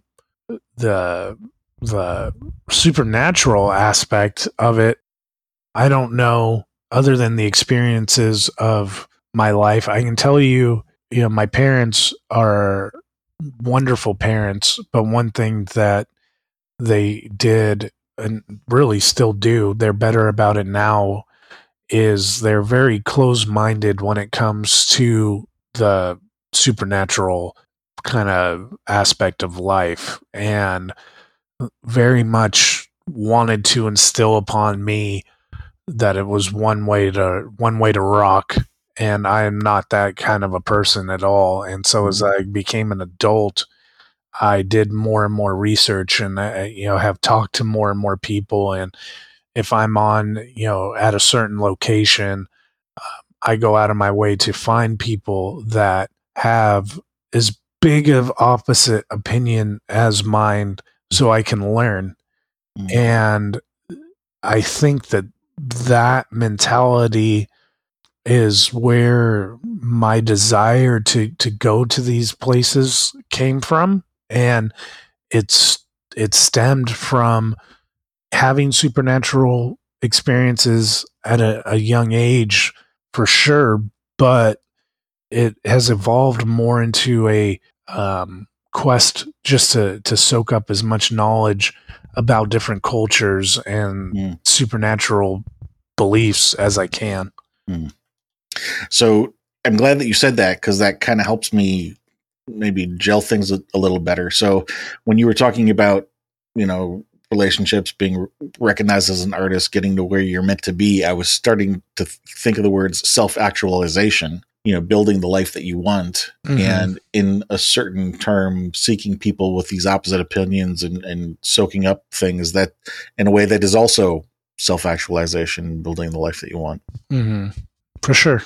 the supernatural aspect of it, I don't know, other than the experiences of my life. I can tell you, my parents are wonderful parents, but one thing that they did and really still do, they're better about it now, is they're very close-minded when it comes to the supernatural kind of aspect of life, and very much wanted to instill upon me that it was one way to rock, and I am not that kind of a person at all. And so as I became an adult, I did more and more research, and I, have talked to more and more people. And if I'm on, at a certain location, I go out of my way to find people that have as big of opposite opinion as mine, so I can learn. And I think that mentality is where my desire to go to these places came from. And it stemmed from having supernatural experiences at a young age, for sure, but it has evolved more into a quest just to soak up as much knowledge about different cultures and supernatural beliefs as I can. So I'm glad that you said that, because that kind of helps me maybe gel things a little better. So when you were talking about, relationships, being recognized as an artist, getting to where you're meant to be, I was starting to think of the words self-actualization, building the life that you want. And in a certain term, seeking people with these opposite opinions and soaking up things, that in a way that is also self-actualization, building the life that you want. For sure.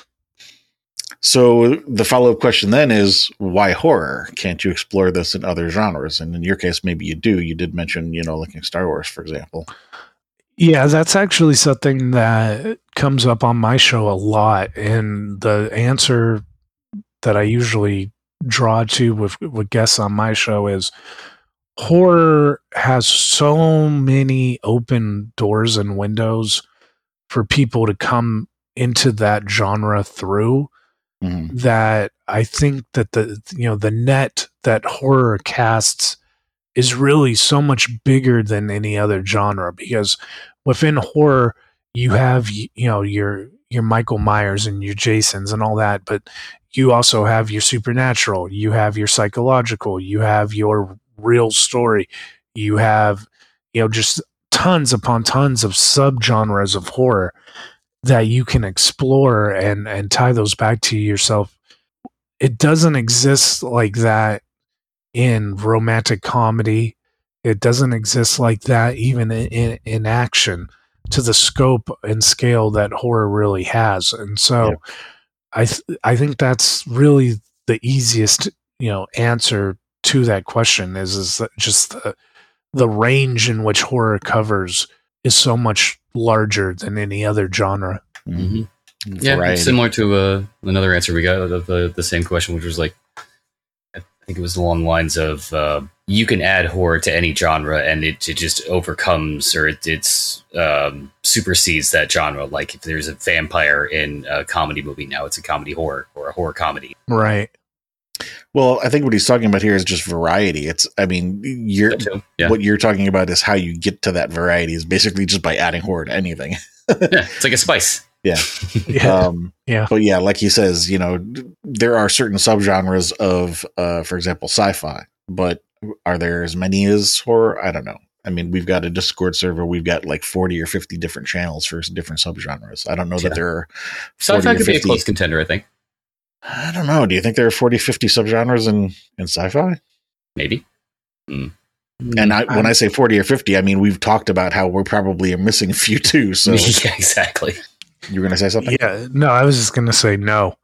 So the follow-up question then is, why horror? Can't you explore this in other genres? And in your case, maybe you do. You did mention, looking at Star Wars, for example. Yeah, that's actually something that comes up on my show a lot. And the answer that I usually draw to with guests on my show is horror has so many open doors and windows for people to come into that genre through, that I think that the net that horror casts is really so much bigger than any other genre, because within horror you have your Michael Myers and your Jasons and all that, but you also have your supernatural, you have your psychological, you have your real story, you have just tons upon tons of subgenres of horror that you can explore and tie those back to yourself. It doesn't exist like that in romantic comedy. It doesn't exist like that even in action, to the scope and scale that horror really has. And so I think that's really the easiest answer to that question is that just the range in which horror covers is so much larger than any other genre. Yeah, it's similar to another answer we got of the same question, which was like, I think it was along the lines of you can add horror to any genre and it just overcomes or it supersedes that genre. Like if there's a vampire in a comedy movie, now it's a comedy horror or a horror comedy. Right. Well, I think what he's talking about here is just variety. What you're talking about is how you get to that variety is basically just by adding horror to anything. Yeah, it's like a spice. Yeah. Yeah. But yeah, like he says, there are certain subgenres of, for example, sci-fi, but are there as many as horror? I don't know. I mean, we've got a Discord server. We've got like 40 or 50 different channels for different subgenres. I don't know that there are 40 sci-fi or could 50. be a close contender, I think. I don't know. Do you think there are 40, 50 subgenres in sci-fi? Maybe. And when I say 40 or 50, I mean, we've talked about how we're probably missing a few too. So yeah, exactly. You were going to say something? Yeah. No, I was just going to say no.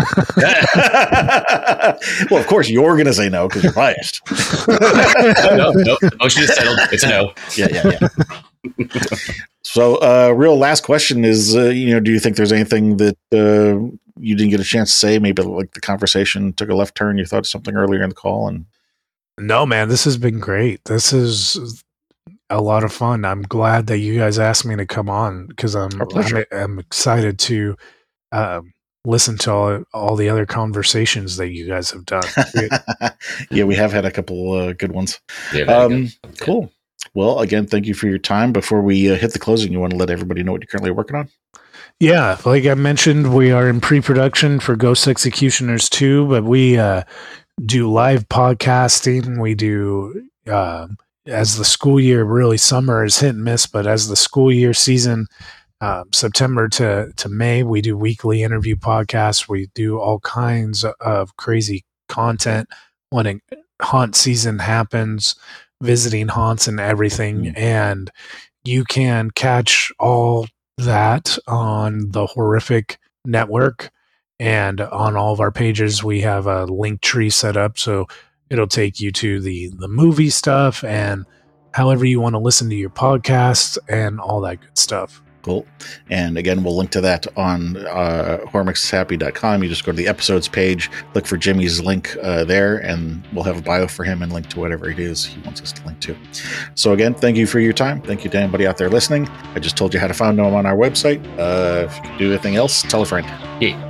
Well, of course you're going to say no because you're biased. No. The motion is settled. It's a no. Yeah. So, real last question is, do you think there's anything that you didn't get a chance to say? Maybe like the conversation took a left turn. You thought of something earlier in the call, and no, man, this has been great. This is a lot of fun. I'm glad that you guys asked me to come on because I'm excited to listen to all the other conversations that you guys have done. Yeah, we have had a couple good ones. Yeah, cool. Well, again, thank you for your time. Before we hit the closing, you want to let everybody know what you're currently working on? Yeah, like I mentioned, we are in pre-production for Ghost Executioners 2, but we do live podcasting. We do, as the school year, really summer is hit and miss, but as the school year season, September to May, we do weekly interview podcasts. We do all kinds of crazy content when haunt season happens, visiting haunts and everything. And you can catch all that on the Horrific Network, and on all of our pages we have a link tree set up, so it'll take you to the movie stuff and however you want to listen to your podcast and all that good stuff. Cool. And again, we'll link to that on horrormixhappy.com. You just go to the episodes page, look for Jimmy's link there, and we'll have a bio for him and link to whatever it is he wants us to link to. So again, thank you for your time. Thank you to anybody out there listening. I just told you how to find them on our website. If you can do anything else, tell a friend. Yeah.